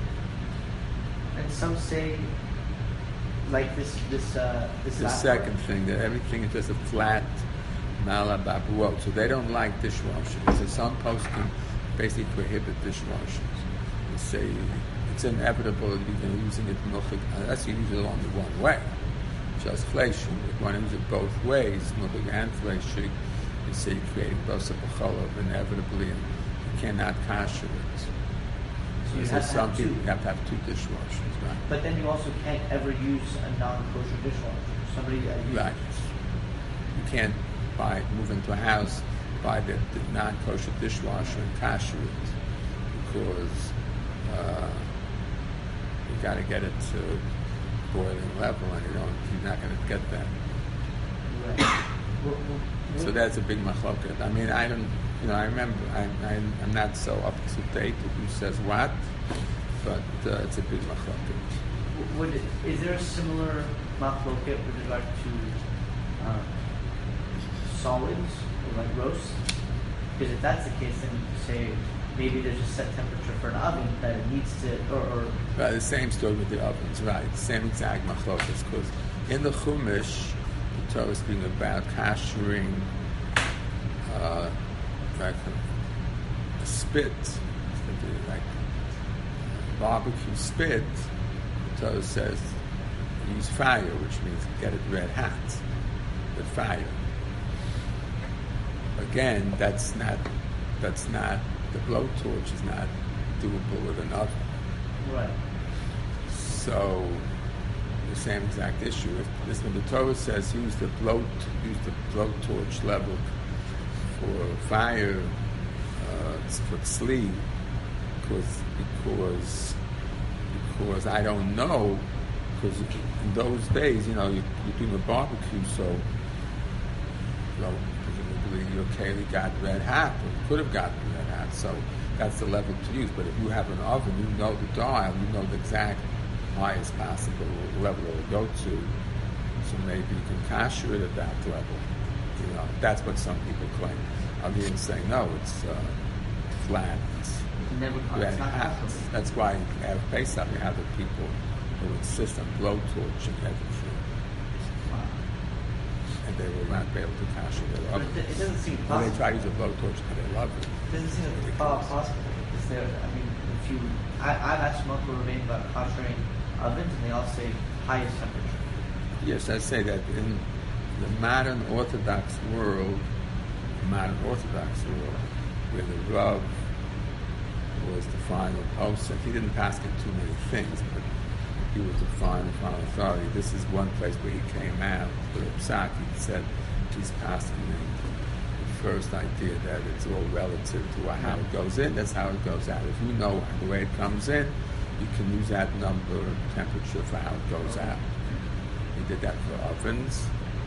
And some say, like this, this, uh, this. The last second part. thing, that everything is just a flat malababuot. So they don't like dishwashers. So some poskin basically prohibit dishwashers. They say it's inevitable that you're using it milchik, unless you use it only one way. Just fleshing. If one uses it both ways, milchik and fleshing, you say you're creating both of inevitably, and you cannot kasher it. So you So have to some have people two. you have to have two dishwashers, right? But then you also can't ever use a non-kosher dishwasher. Somebody that uses Right. You can't buy, move into a house, buy the, the non-kosher dishwasher and kasher it, because uh, you got to get it to boiling level, and you don't, you're not going to get that. Right. Well, well, So that's a big machloket. I mean, I don't, you know, I remember, I, I, I'm not so up to date with who says what, but uh, it's a big machloket. Would, is there a similar machloket with regard to um, solids or like roasts? Because if that's the case, then you could say maybe there's a set temperature for an oven that it needs to, or, or Right, the same story with the ovens, right? Same exact machlokas, because in the Chumash, the Torah is speaking about kashering, uh, like a, a spit, like barbecue spit. The Torah says use fire, which means get it red hot with fire. Again, that's not that's not the blowtorch is not doable with an oven. right. So the same exact issue. If this when the Torah says use the blow use the blowtorch level for fire, uh, it's for sleeve, because because because I don't know, because in those days, you know, you, you're doing a barbecue, so you know, presumably your keli got red hot, or could have gotten red hot, so that's the level to use. But if you have an oven, you know the dial, you know the exact highest possible level it will go to, so maybe you can kasher it at that level. You know, that's what some people claim. Others say no, it's uh, flat. It's Never caught. red It's not hot. possible. That's why at Pesach you have the people who insist on blowtorch and everything, Wow. and they will not be able to kasher their But ovens. it, it doesn't seem When possible. they try to use a blowtorch, but they love it. It doesn't seem like it's uh, possible. Is there? I mean, if you, I, I've asked multiple rabbis about koshering ovens, and they all say highest temperature. Yes, I say that in the modern Orthodox world, modern Orthodox world, where the Rav was the final post, he didn't pass in too many things, but he was the final, final authority. This is one place where he came out, the Psak, he said he's passing the first idea that it's all relative to how it goes in, that's how it goes out. If you know the way it comes in, you can use that number temperature for how it goes out. He did that for ovens.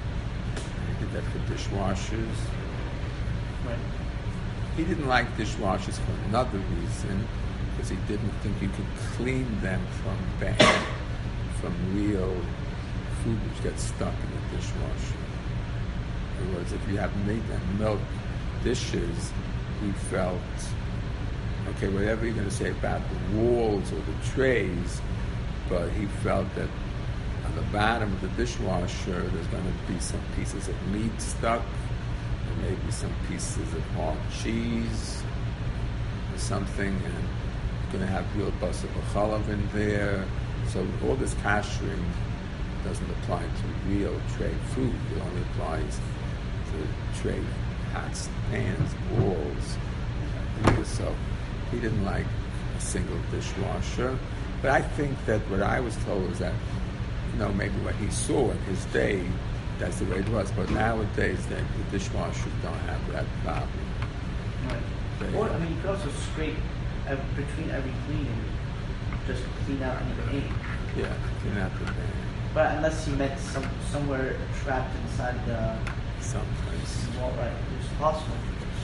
He did that for dishwashers. Right. He didn't like dishwashers for another reason, because he didn't think you could clean them from bad, from real food which gets stuck in the dishwasher. In other words, if you have meat and milk dishes, he felt, okay, whatever you're going to say about the walls or the trays, but he felt that on the bottom of the dishwasher there's going to be some pieces of meat stuck, or maybe some pieces of hard cheese or something, and you're going to have real basar b'chalav in there. So all this kashering doesn't apply to real tray food. It only applies to tray pots, pans, bowls. So he didn't like a single dishwasher. But I think that what I was told is that, you know, maybe what he saw in his day, that's the way it was. But nowadays, the, the dishwashers don't have that problem. Right. They- Or I mean, you could also scrape ev- between every cleaning, just clean out any paint. Yeah, clean out the pan. But unless he meant some somewhere trapped inside the someplace. wall, right? It's possible.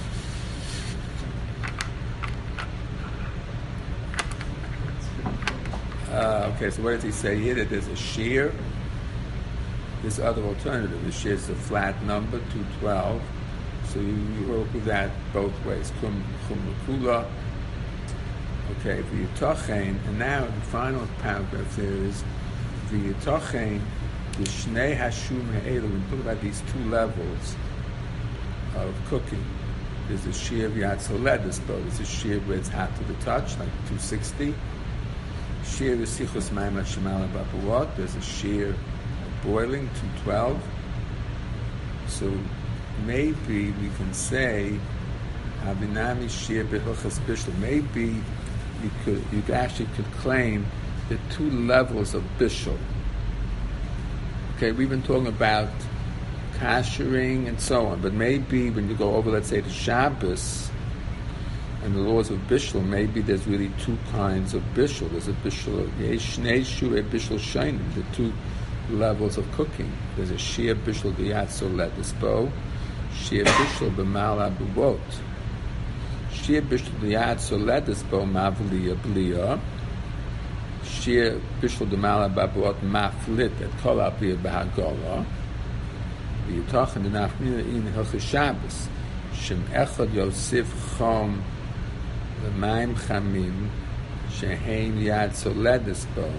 Uh, okay, so what does he say here? That there's a shear. This other alternative, the shear is a flat number, two twelve. So you, you work with that both ways. Kum kula. Okay, the yitochen, and now the final paragraph there is the yitochen, the shnei hashum ha'elu. We talk about these two levels of cooking. There's a shear of yad soledus, but there's a shear where it's hot to the touch, like two sixty. Shear of sichus ma'im shemal b'apuot. There's a shear of boiling, two twelve. So maybe we can say Abinami shear b'hilchas bishul. Maybe you could, you actually could claim the two levels of bishul. Okay, we've been talking about kashering and so on, but maybe when you go over, let's say, the Shabbos and the laws of bishul, maybe there's really two kinds of bishul. There's a bishul of yeshnei a bishul shainim, the two levels of cooking. There's a shir bishul b'yat solet dispo, shir bishul b'mal abuvot. Shir bishul b'yat solet dispo mavliya bliya. Shir bishul b'mal abuvot maflit et kol abliya b'hagola. V'yitachin d'nafmina in hilchos Shabbos. Shem echad yosif chom l'mayim chamim shehein yad solet dispo.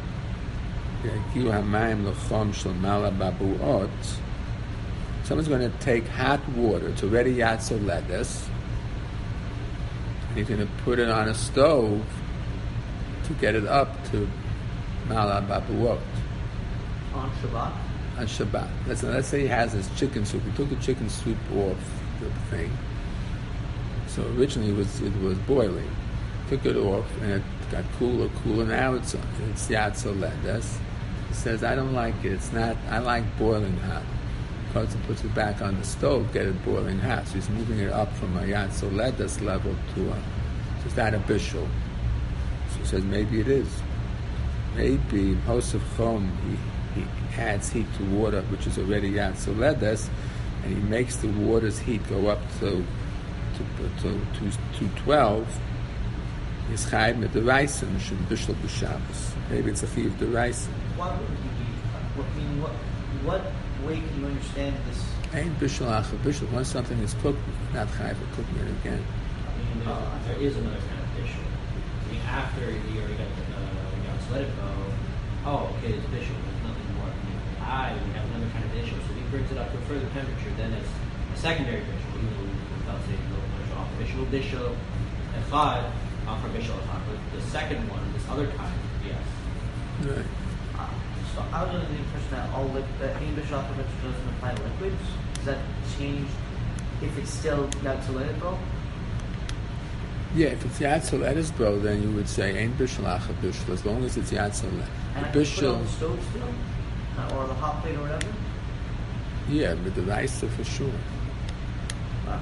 Someone's going to take hot water. It's already yad soledes, and he's going to put it on a stove to get it up to mala babuot. On Shabbat? On Shabbat. Let's, let's say he has his chicken soup. He took the chicken soup off the thing. So originally it was, it was boiling. Took it off, and it got cooler, cooler. Now it's it's yad soledes. He says, I don't like it. It's not. I like boiling hot. Because he puts it back on the stove, get it boiling hot. So he's moving it up from a yad soledes level to a. So is that a bishul? So he says maybe it is. Maybe Hosef Chom he, he adds heat to water, which is already yad soledes, and he makes the water's heat go up to to to to, to twelve. Is chayv mit deraisen should bishul b'Shabbos. Maybe it's a chiyuv deraisen. Why would he be? What, I mean, what, what way can you understand this? Ain't bishul acha bishul. Once something is cooked, not chayv for cooking it again. I mean, there's, Uh, there is another kind of bishul. I mean, after you already got the, uh, you know, let it go. Oh, okay, it's bishul. There's nothing more. I mean, I we have another kind of bishul. So he brings it up to a further temperature. Then it's a secondary bishul. Even without saying no bishul off bishul bishul echad. Not for bishul echad, but the second one, this other kind, yes. Right. Uh, so I was under the impression that all li- that any bishul achav doesn't apply to liquids. Does that change if it's still yad soledes bro? Yeah, if it's yad soledes bro, then you would say ain't bishul acha bishul as long as it's yad soledes. And I The can put it on bishul, the stove still, uh, or the hot plate or whatever. yeah, with the rice for sure. Uh,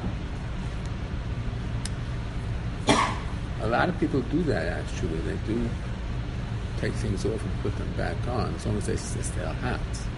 A lot of people do that actually. They do take things off and put them back on as long as they stay still hot.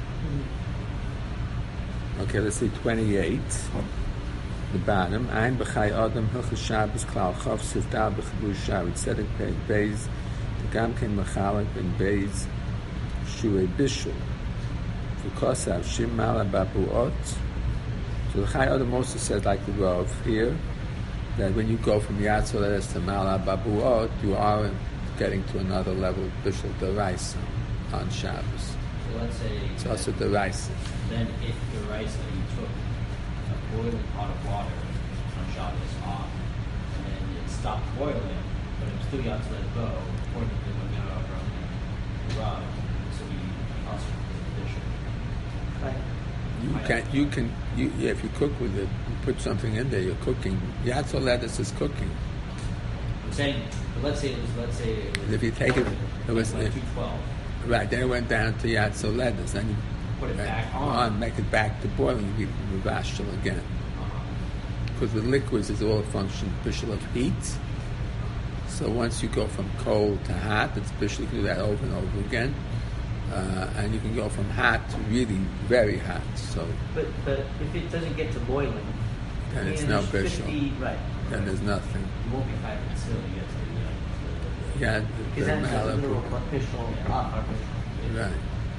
Okay, let's see twenty-eight. The bottom. Ein b'chai adam hilchos Shabbos klal chav sivdal b'chibur Shabbos tzedek pei beis gam ken mechalek ben beis shuei bishul v'kosav shim mala babuot. So the chai adam also says like the Rav here, that when you go from yad soledes to mala babuot, you are getting to another level of bishul deraisa on Shabbos. So let's say It's also deraisa. then if the rice that you took a boiling pot of water on Shabbos off, and then it stopped boiling, but it was still got to let it go, according to what we got from the Rav, so we also put the bishul. right. You can, you can, you, yeah, if you cook with it, you put something in there, you're cooking. Yad soledes is cooking. I'm saying, but let's say it was, let's say it was If you take it, it was like uh, two twelve. right. Then it went down to yad soledes. Then you Put it back on. on, make it back to boiling. You revashel again. Uh-huh. Because with liquids, it's all a function bishul of heat. So once you go from cold to hot, it's bishul. You can do that over and over again. Uh, and you can go from hot to really very hot. So But but if it doesn't get to boiling, then I it's mean, no there's bishul. fifty, right? Then there's nothing. You won't be five until you get to the, uh, the, the Yeah, the, Because the then it's a Malibu. literal bishul off our bishul. Right.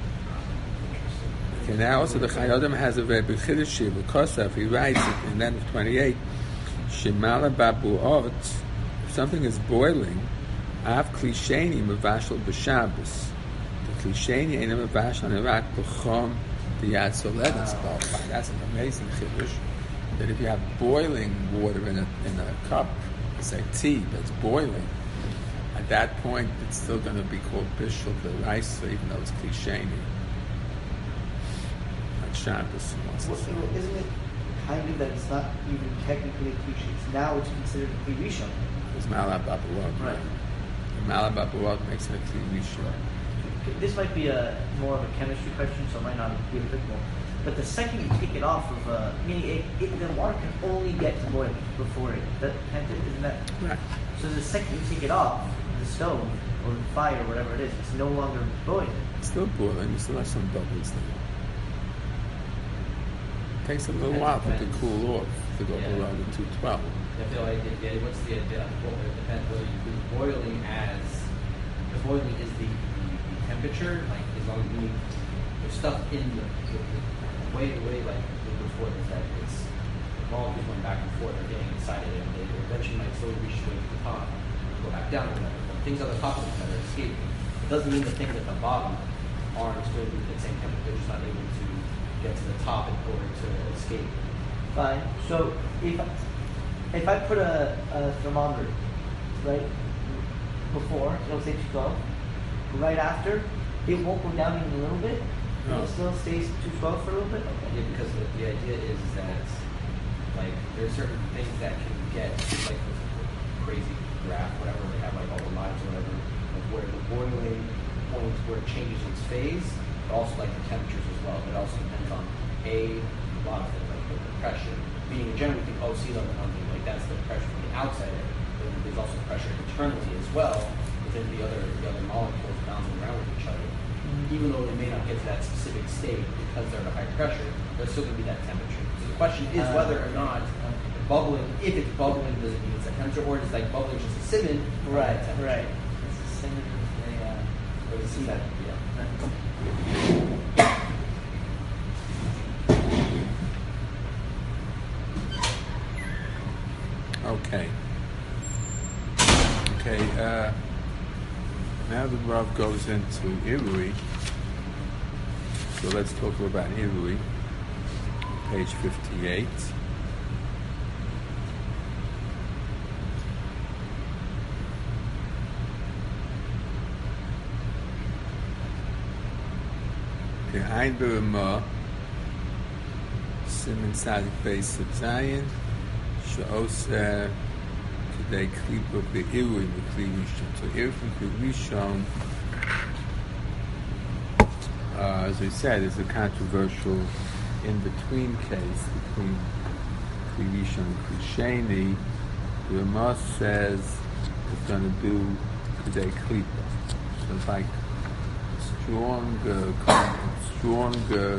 Okay, now also the Chayyim has a very big chiddush here because of, he writes it in the end of twenty-eight, Shemala babuot, if something is boiling, av klisheni mevashal b'Shabbos. The klisheni ain't a mevashal nerak b'chom the yad soledas b'alfai. That's an amazing chiddush, that if you have boiling water in a, in a cup, say tea that's boiling, at that point it's still going to be called bishul b'raisa, even though it's klisheni. Shabbos. Well, isn't it kind of that it's not even technically a cliche? It's now it's considered a kli rishon. It's Malab Abuot. Right. Malab Abuot makes it a kli rishon. This might be a more of a chemistry question, so it might not be applicable. But the second you take it off of, uh, meaning it, it, the water can only get to boiling before it. That, isn't that? Right. So the second you take it off the stove or the fire, or whatever it is, it's no longer boiling. It's still boiling. You still have some bubbles there. It takes a little while for it to cool off to go Yeah. below the two twelve. I feel like it, yeah, what's the idea? Well, it depends whether you do boiling as the boiling is the, the, the temperature, like as long as you there's stuff in the, the, the way the way like it goes forward is that it's the molecules going back and forth are getting inside of it, and they eventually might slowly reach the way to the top, and go back down or whatever. But things on the top of it that are escaping. It doesn't mean the things at the bottom aren't going to be the same temperature, they're just not able to get to the top in order to escape. Fine. So if if I put a, a thermometer right before, it'll say two twelve. Right after, it won't go down even a little bit. No. It still stays two twelve for a little bit. Okay. Yeah, because the, the idea is that like there's certain things that can get like this crazy graph, whatever they have like all the lines or whatever, like where the boiling point where it changes its phase, but also like the temperatures as well. It also depends on a lot of things like the, the pressure. Meaning generally we think, oh, sea level something like that's the pressure from the outside. But there's also pressure internally as well within the other the other molecules bouncing around with each other. Even though they may not get to that specific state because they're at a high pressure, there's still going to be that temperature. So the question is Uh, whether or not bubbling, if it's bubbling, does it mean it's that temperature, or is like bubbling just a simon? for Right. that temperature? Right. It's the same as the. Uh, Or is it that? Yeah. Okay. Okay, uh, now the Rav goes into Irui. So let's talk about Irui. Page fifty-eight. Okay, Ein Berema, Simon Sadik Beis Zayin, She'oser Kedei Klipa Be'irui B'Kli Rishon. So Irui from Kli Rishon, uh, as we said, is a controversial in-between case between Kli Rishon and Kli Sheni. The Rama says it's going to do Kedei Klipa. So it's like stronger, stronger.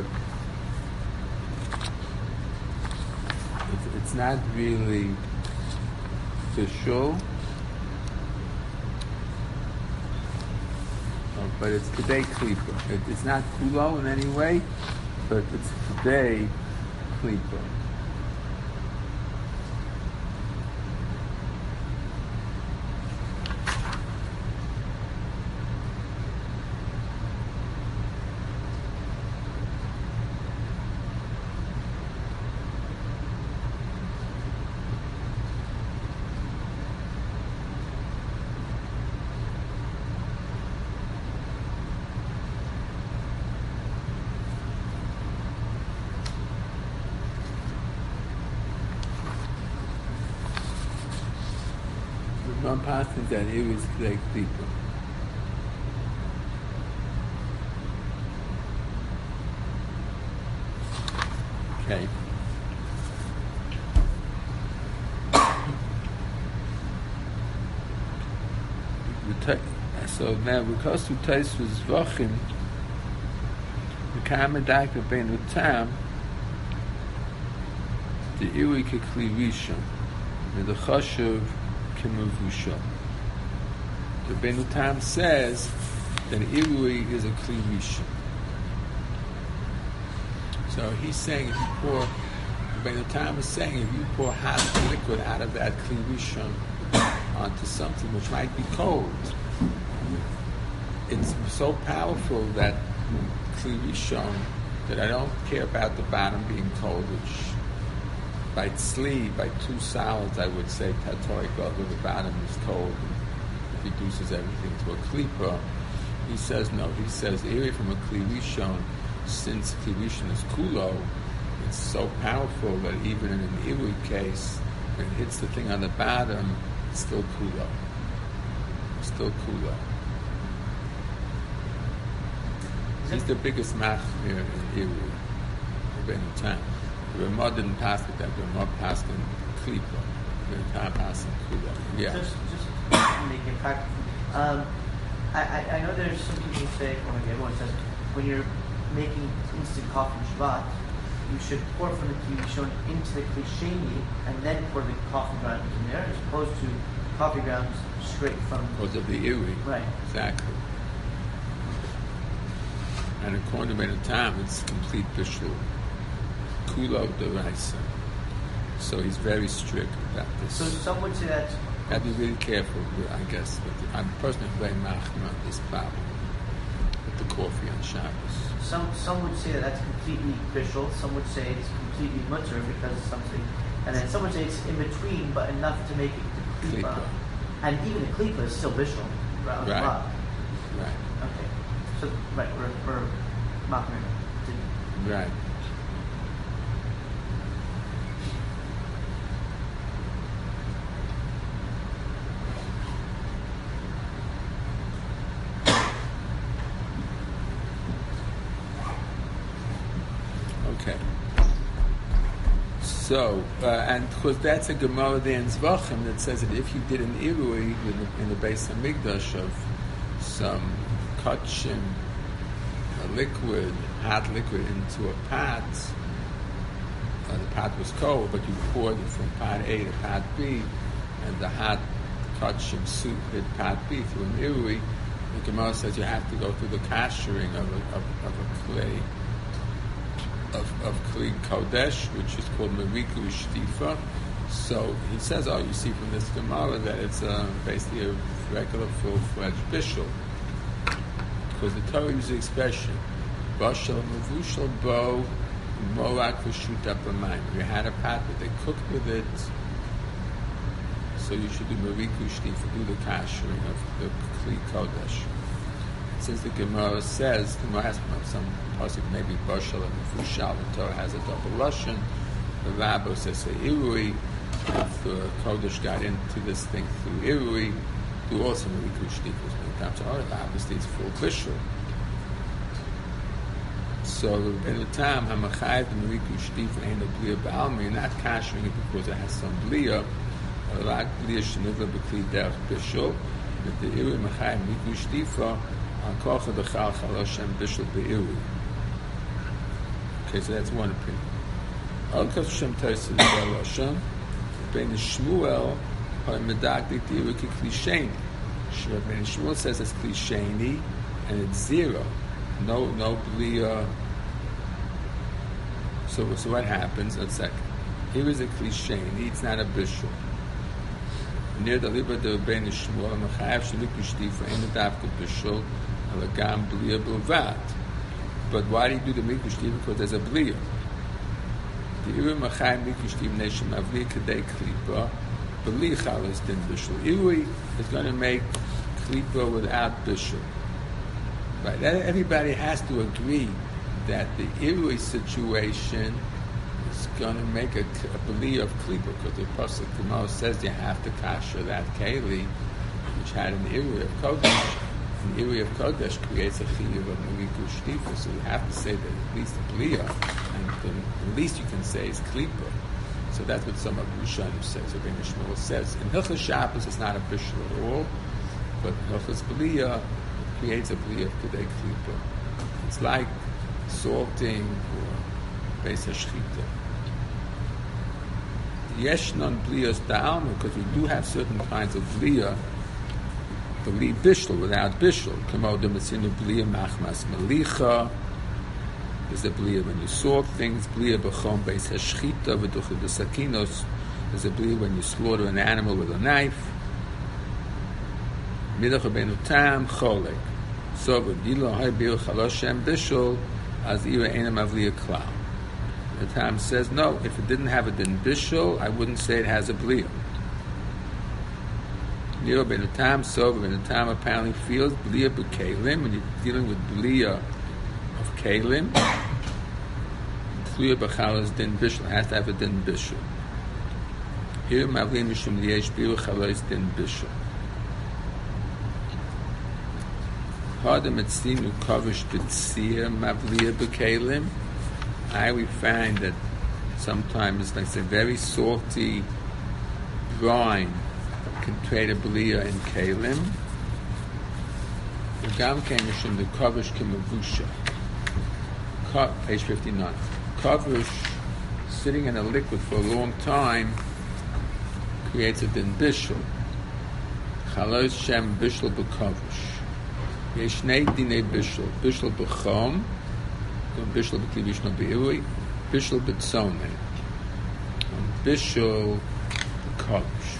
It's, it's not really official, uh, but it's today klipa. It, it's not kulo in any way, but it's today klipa. One part is that it was like people. Okay. The te- so now because to taste was vachim, Kamadak Beinu Tam, the Iri Kekli Rishon, the Chashuv Kemavusha. The Beinu Tam says that Iri is a Kli Rishon. So he's saying if you pour, the Beinu Tam is saying if you pour hot liquid out of that Kli Rishon onto something which might be cold, it's so powerful that Kli Rishon that I don't care about the bottom being cold, which by tzli, by two solids, I would say Tatori Gadol, the bottom is cold, and reduces everything to a klipa. He says no. He says area from a Kli Rishon, since Kli Rishon is kulo, it's so powerful that even in an Iri case, when it hits the thing on the bottom, it's still kulo. It's still kulo. He's the biggest machmir in Iri, Beinu Tam. The Ramah didn't pass it that. The Ramah passed in Klipa. The Tam passed in Kulo. Yeah. Just, just to make it practical. Um, I, I, I know there's some people who say, or maybe everyone says, when you're making instant coffee Shabbat, you should pour from the Kli Rishon into the Kli Sheni and then pour the coffee grounds in there, as opposed to coffee grounds straight from. Because of the Iri. Right. Exactly. And according to Beinu Tam, it's complete bishul. Kulo D'Oraisa. So he's very strict about this. So some would say that's. I'd be really careful, I guess. But I'm personally very machmir on this problem with the coffee on Shabbos. Some some would say that that's completely bishul. Some would say it's completely mutter because it's something, and then some would say it's in between, but enough to make it the klipa. Klipa. And even the klipa is still bishul. Right. Right. Right. Right. Okay. So right, we're we're machmir. Right. Okay. So, uh, and because that's a Gemara there in Zvachim that says that if you did an Irui in the, in the Beis Hamikdash of some kachim, a liquid, hot liquid into a pot, uh, the pot was cold, but you poured it from pot A to pot B, and the hot kachim soup hit pot B through an Irui, the Gemara says you have to go through the kashering of a, of, of a clay. Of, of Kli Kodesh, which is called Mariku Shtifa. So he says, oh, you see from this Gemara that it's uh, basically a regular full-fledged bishul. Because the Torah uses the expression, Bashal Mavushal Bo Moak V'Shut Apamayim. You had a pot that they cooked with it, so you should do Mariku Shtifa, do the kashering of the Kli Kodesh. Since the Gemara says, the Gemara has some pasuk maybe Bashal and Fushal, the Torah has a double Russian. The Rabbi says say Irui. If the Kodesh got into this thing through Irui, do also Mariku Shtifus. When it comes to our obviously it's full bishul. So in the time Hamachayev the Mariku Shtifa ain't a bliya ba'almi, you're not kashering it because it has some bliya. Like bliya shenivla b'kli derech bishul. But the Irui Machayev Mariku Shtifa. Okay, so that's one opinion. Al Kashem Taisa Rosham, Ben Shmuel, or Medagdik Diru Klisheni. Ben Shmuel says it's Klisheni, and it's zero. No, no Blia. So, so what happens? One second. Here is a Klisheni, it's not a bishul. Near the Libra de Ben Shmuel, Machayev Shalik Shtifa, and the Davka bishul. But why do you do the Mikdash Shtiv? Because there's a bliya. The Irui Machayim Mikdash Shtiv Neshim Avli Kadei Klipa B'li Chalas Din Bishul. Irui is going to make Klipa without Bishul. Right? Everybody has to agree that the Irui situation is going to make a, a B'li of Klipa, because the Pasuk Gemara says you have to kasher that Keli, which had an Irui of Kodesh. The area of Kodesh creates a chiyuv of Mariku Shtifa, so you have to say that at least a bliya, and the, the least you can say is klipa. So that's what some of the Rishonim say. So Ben Shmuel says in Hilchos Shabbos it's not a bishul at all, but Hilchos Bliya creates a bliya of Kedei Klipa. It's like salting or beis hashchita. Yeshnon bliyas da'alma, because we do have certain kinds of bliya, the bli bishul without bishul. Kamo de mesinu bliya machmas melicha. There's a bliya when you salt things. Bliya b'chom beis hashchita v'duchel de sakinos. There's a bliya when you slaughter an animal with a knife. Midach rabbeinu tam cholek. So v'dilo hay bir chaloshem bishul as ira enam avliya klal. The Tam says, no, if it didn't have a din bishul, I wouldn't say it has a bliya. Nero ben the Tam, so ben the Tam apparently feels bliya b'kelim, when you're dealing with bliya of kelim, bliya b'chalas din bishul, it has to have a din bishul. Here, mavlim mishum liyesh bliya b'chalas din bishul. Hadam etzinu kavish b'tzir mavliya b'kelim. I we find that sometimes, like say, very salty brine can create a bliya in kalim. The gam came from the kavish kimavusha. Page fifty-nine. Kavish sitting in a liquid for a long time creates a din bishul. Chalos shem bishul b'kavish. Yeshnei dinei bishul. Bishul b'chom. Bishul b'klivishno b'irui, Bishul b'tzone, Bishul b'kadosh.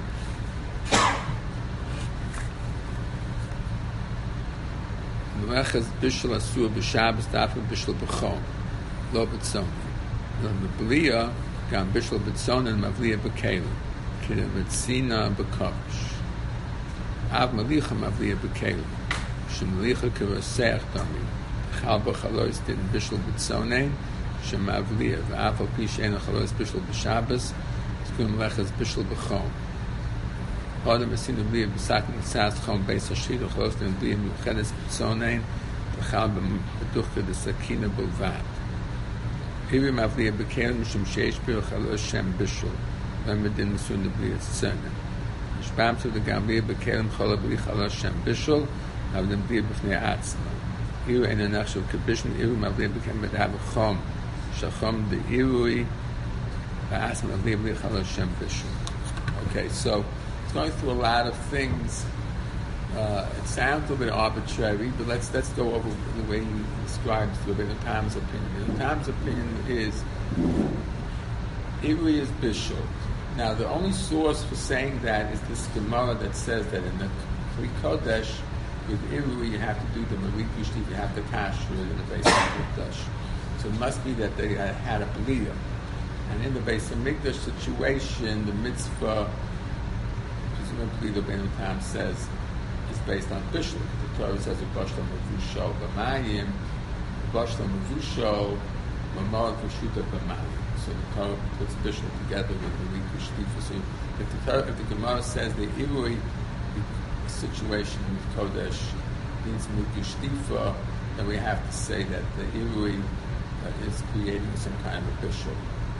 Melechas Bishul asur b'Shabbos dafur Bishul b'chom, lo b'tzone. The B'liya gam Bishul b'tzone and Mavliya b'kelim, kidem b'tzina b'kadosh. Av Malicha Mavliya b'kelim, Shem Malicha k'vaseach damim. Chal b'chalos din bishul b'tzonein shemavliya v'afal pi she'en chalos bishul b'Shabbos t'kum lechas bishul b'chom. Adam esinu bliya b'sakin tzas chom beis hashchita chalos din bliya miuchedes b'tzonein v'chal b'duchka d'sakina b'lvad. Here mavliya b'kelim mishum sheish b'ir chalos shem bishul v'medin misun bliya tzonein. Mishpam to the gam bliya b'kelim chala b'li chalos shem bishul avdem bliya b'fnei atzma. Iru ein anachshav kabishn iru mavliya became medav chom shachom de irui va'as mavliya b'li chalos shem bishul. Okay, so it's going through a lot of things. Uh, it sounds a little bit arbitrary, but let's let's go over the way he describes the Rebbeinu Tam's opinion. The Tam's opinion is irui is bishul. Now, the only source for saying that is this Gemara that says that in the Kli Kodesh, with Iru, you have to do the Marikush, you have the Kashrut in the Beis HaMikdash. So it must be that they had a Bliya. And in the Beis HaMikdash situation, the mitzvah, presumably the Rebbeinu Tam says, is based on Bishul. The Torah says, Bashlam Mavusho B'mayim, Bashlam Mavusho, Mamar Kushuta B'mayim. So the Torah puts Bishul together with the Marikush Tifa. So if the, Torah, if the Gemara says the Iru situation with Kodesh means Mukish Tifa, then we have to say that the Irui uh, is creating some kind of a bishul.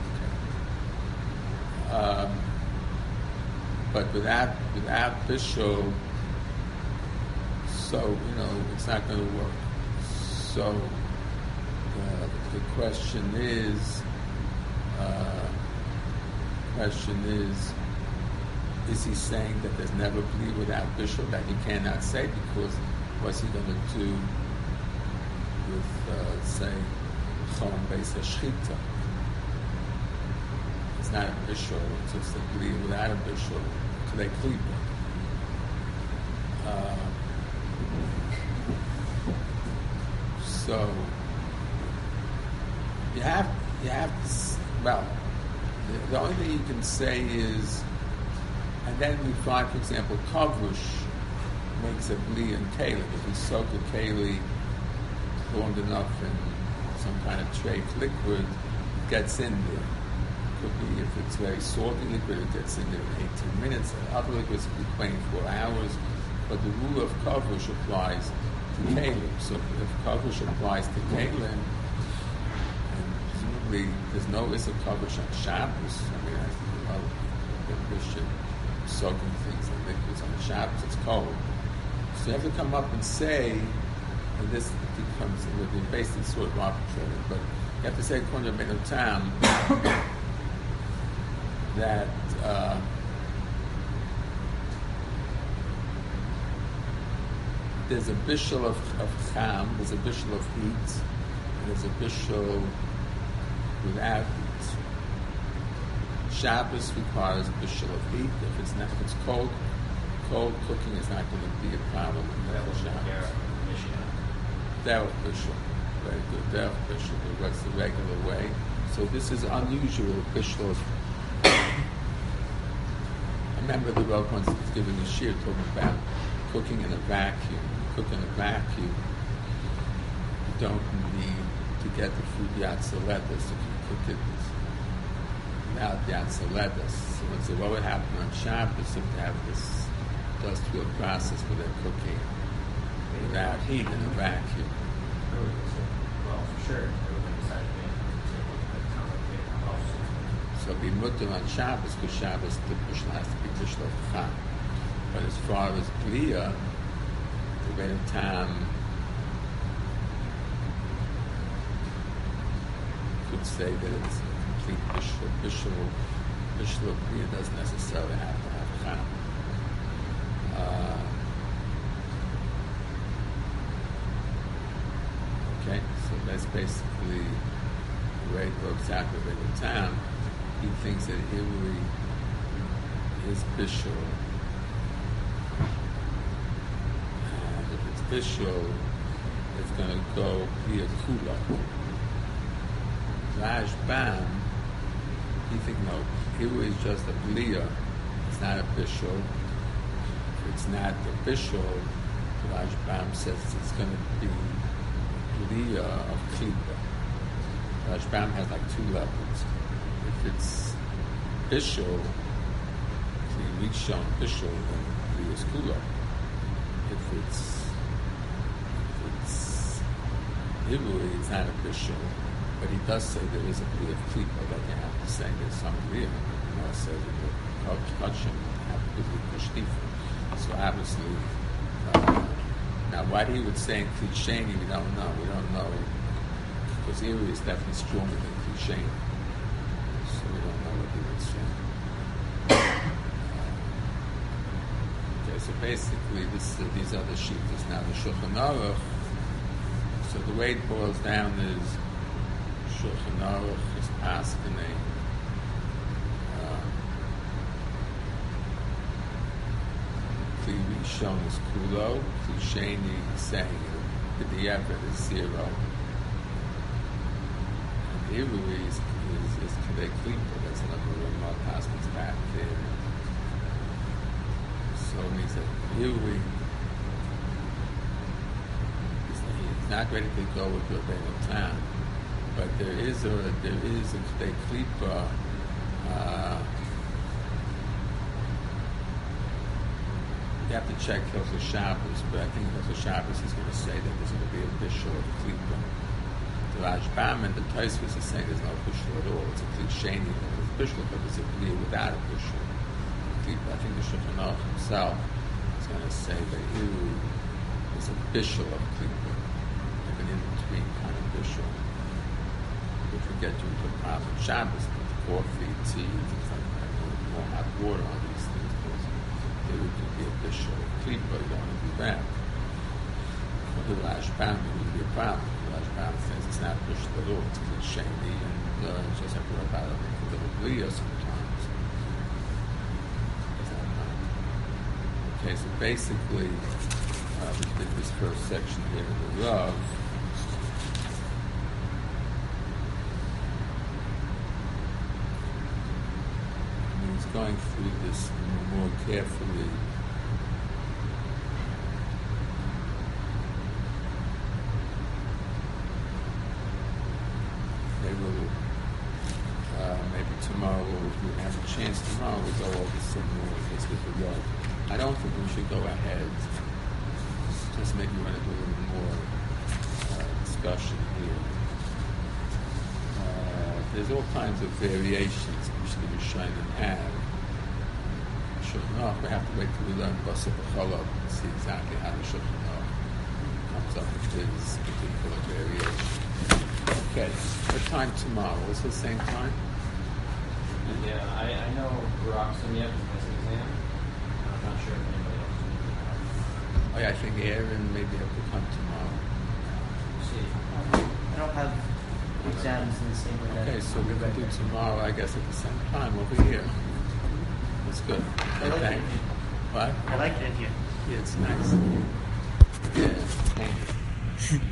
Okay. Um, but without without bishul, so you know it's not going to work. So uh, the question is, uh, question is. Is he saying that there's never bli without bishul, that you cannot say, because what's he going to do with, uh, say, chom beis hashchita? It's not a bishul, it's just a bli without a bishul, k'lei klipa. Uh, so, you have, you have to, well, the, the only thing you can say is, and then we find, for example, kavush makes a bli in keli. If we soak a keli long enough in some kind of trace liquid, it gets in there. Could be, if it's very salty liquid, it gets in there in eighteen minutes. And other liquids could be twenty-four hours. But the rule of kavush applies to kelim. So if kavush applies to kelim, and presumably there's no list of kavush on Shabbos, I mean, I know that we should soaking things in liquids on the Shabbos, it's cold. So you have to come up and say and this becomes, it would be basically sort of arbitrary, but you have to say, according to Bein Tam, that uh, there's a bishul of, of cham, there's a bishul of heat, and there's a bishul without heat. Shabbos requires a bishul of heat. If it's not, if it's cold, cold cooking is not going to be a problem in the Shabbos. Derech bishul, very good. Derech bishul, what's the regular way? So this is unusual bishul. I remember the Rav once was giving a shir talking about cooking in a vacuum. Cook in a vacuum, you don't need to get the food yatzaledus if you cook it without yatzaledus. So one said, what would happen on Shabbos if they have this industrial process where they're cooking without heat in a vacuum? Well, for sure. So it'd be mutter on Shabbos, because Shabbos the bishul has to be bishul of cham. But as far as Blia, the Bein Tam could say that it's a complete bishul. Bishul, bishul of Blia doesn't necessarily have to have cham. Uh, okay, so that's basically the way it works out with Bein Tam. He thinks that Ivri is bishul. Bishul, it's going to go via kula. Rashbam, he think no, Ivri is just a blia. It's not a bishul. It's not a bishul. Rashbam says it's going to be blia of klipa. Rashbam has like two levels. If it's bishul, the rishon bishul, then blia is kula. If it's Ivri, it's not a bishul, but he does say there is a bli of klipa that you have to say there's some bli. You know, so the kachim have to be kashtifa. So obviously, uh, now why he would say in klisheni, we don't know. We don't know because Ivri is definitely stronger than klisheni, so we don't know what he would say. Okay, so basically, this uh, these are the shittas. Now the Shulchan Aruch. So the way it boils down is Shulchan Aruch is asking a Kli Rishon is Kulo, Kli Sheni is saying the B'diavad is zero, and Ivri is is, is Kidei Klipa. That's another one more Paskin's back there. So it means that Ivri not ready to go with your Bein Tam, but there is a there is a Kidei Klipa. Uh, you have to check Hilchos Shabbos, but I think Hilchos Shabbos is going to say that there's going to be a bishul of Klipa. The Rashbam and the Tosfos is saying there's no bishul at all. It's a klisheni, it's a bishul, but it's a bli without a bishul. Klipa. I think the Shulchan Aruch himself is going to say that Ivri is a bishul of Klipa. An in-between kind of bishul, which would get you into a problem. Shabbos, with coffee, tea, things like that, you won't have water on these things, because there would be a bishul of klipa, you don't want to do that. For the Rashbam, it would be a problem. The Rashbam says it's not bishul at all, it's a sheni, and uh, it's just have to worry about it a little blia sometimes. Okay, so basically, uh, we did this first section here of the Rav. Going through this more carefully. They will, uh, maybe tomorrow, if we have a chance tomorrow, we'll go over some more of this with the Rav. I don't think we should go ahead. Just maybe want to do a little more uh, discussion here. Uh, there's all kinds of variations which the Rishonim have. Shulchan Aruch, we have to wait till we learn Basar B'Cholov and see exactly how the Shulchan Aruch comes comes up with his particular variation. Okay, what time tomorrow? Is it the same time? Yeah, I, I know Barack's in yet with his exam. I'm not sure if anybody else is going to Oh, yeah, I think Aaron maybe have to come tomorrow. see. I don't have exams in the same way that Okay, so we can do Rebecca. tomorrow, I guess, at the same time over here. That's good. I like Okay. it. What? I like it in here. Yeah, it's nice. Yeah, thank you.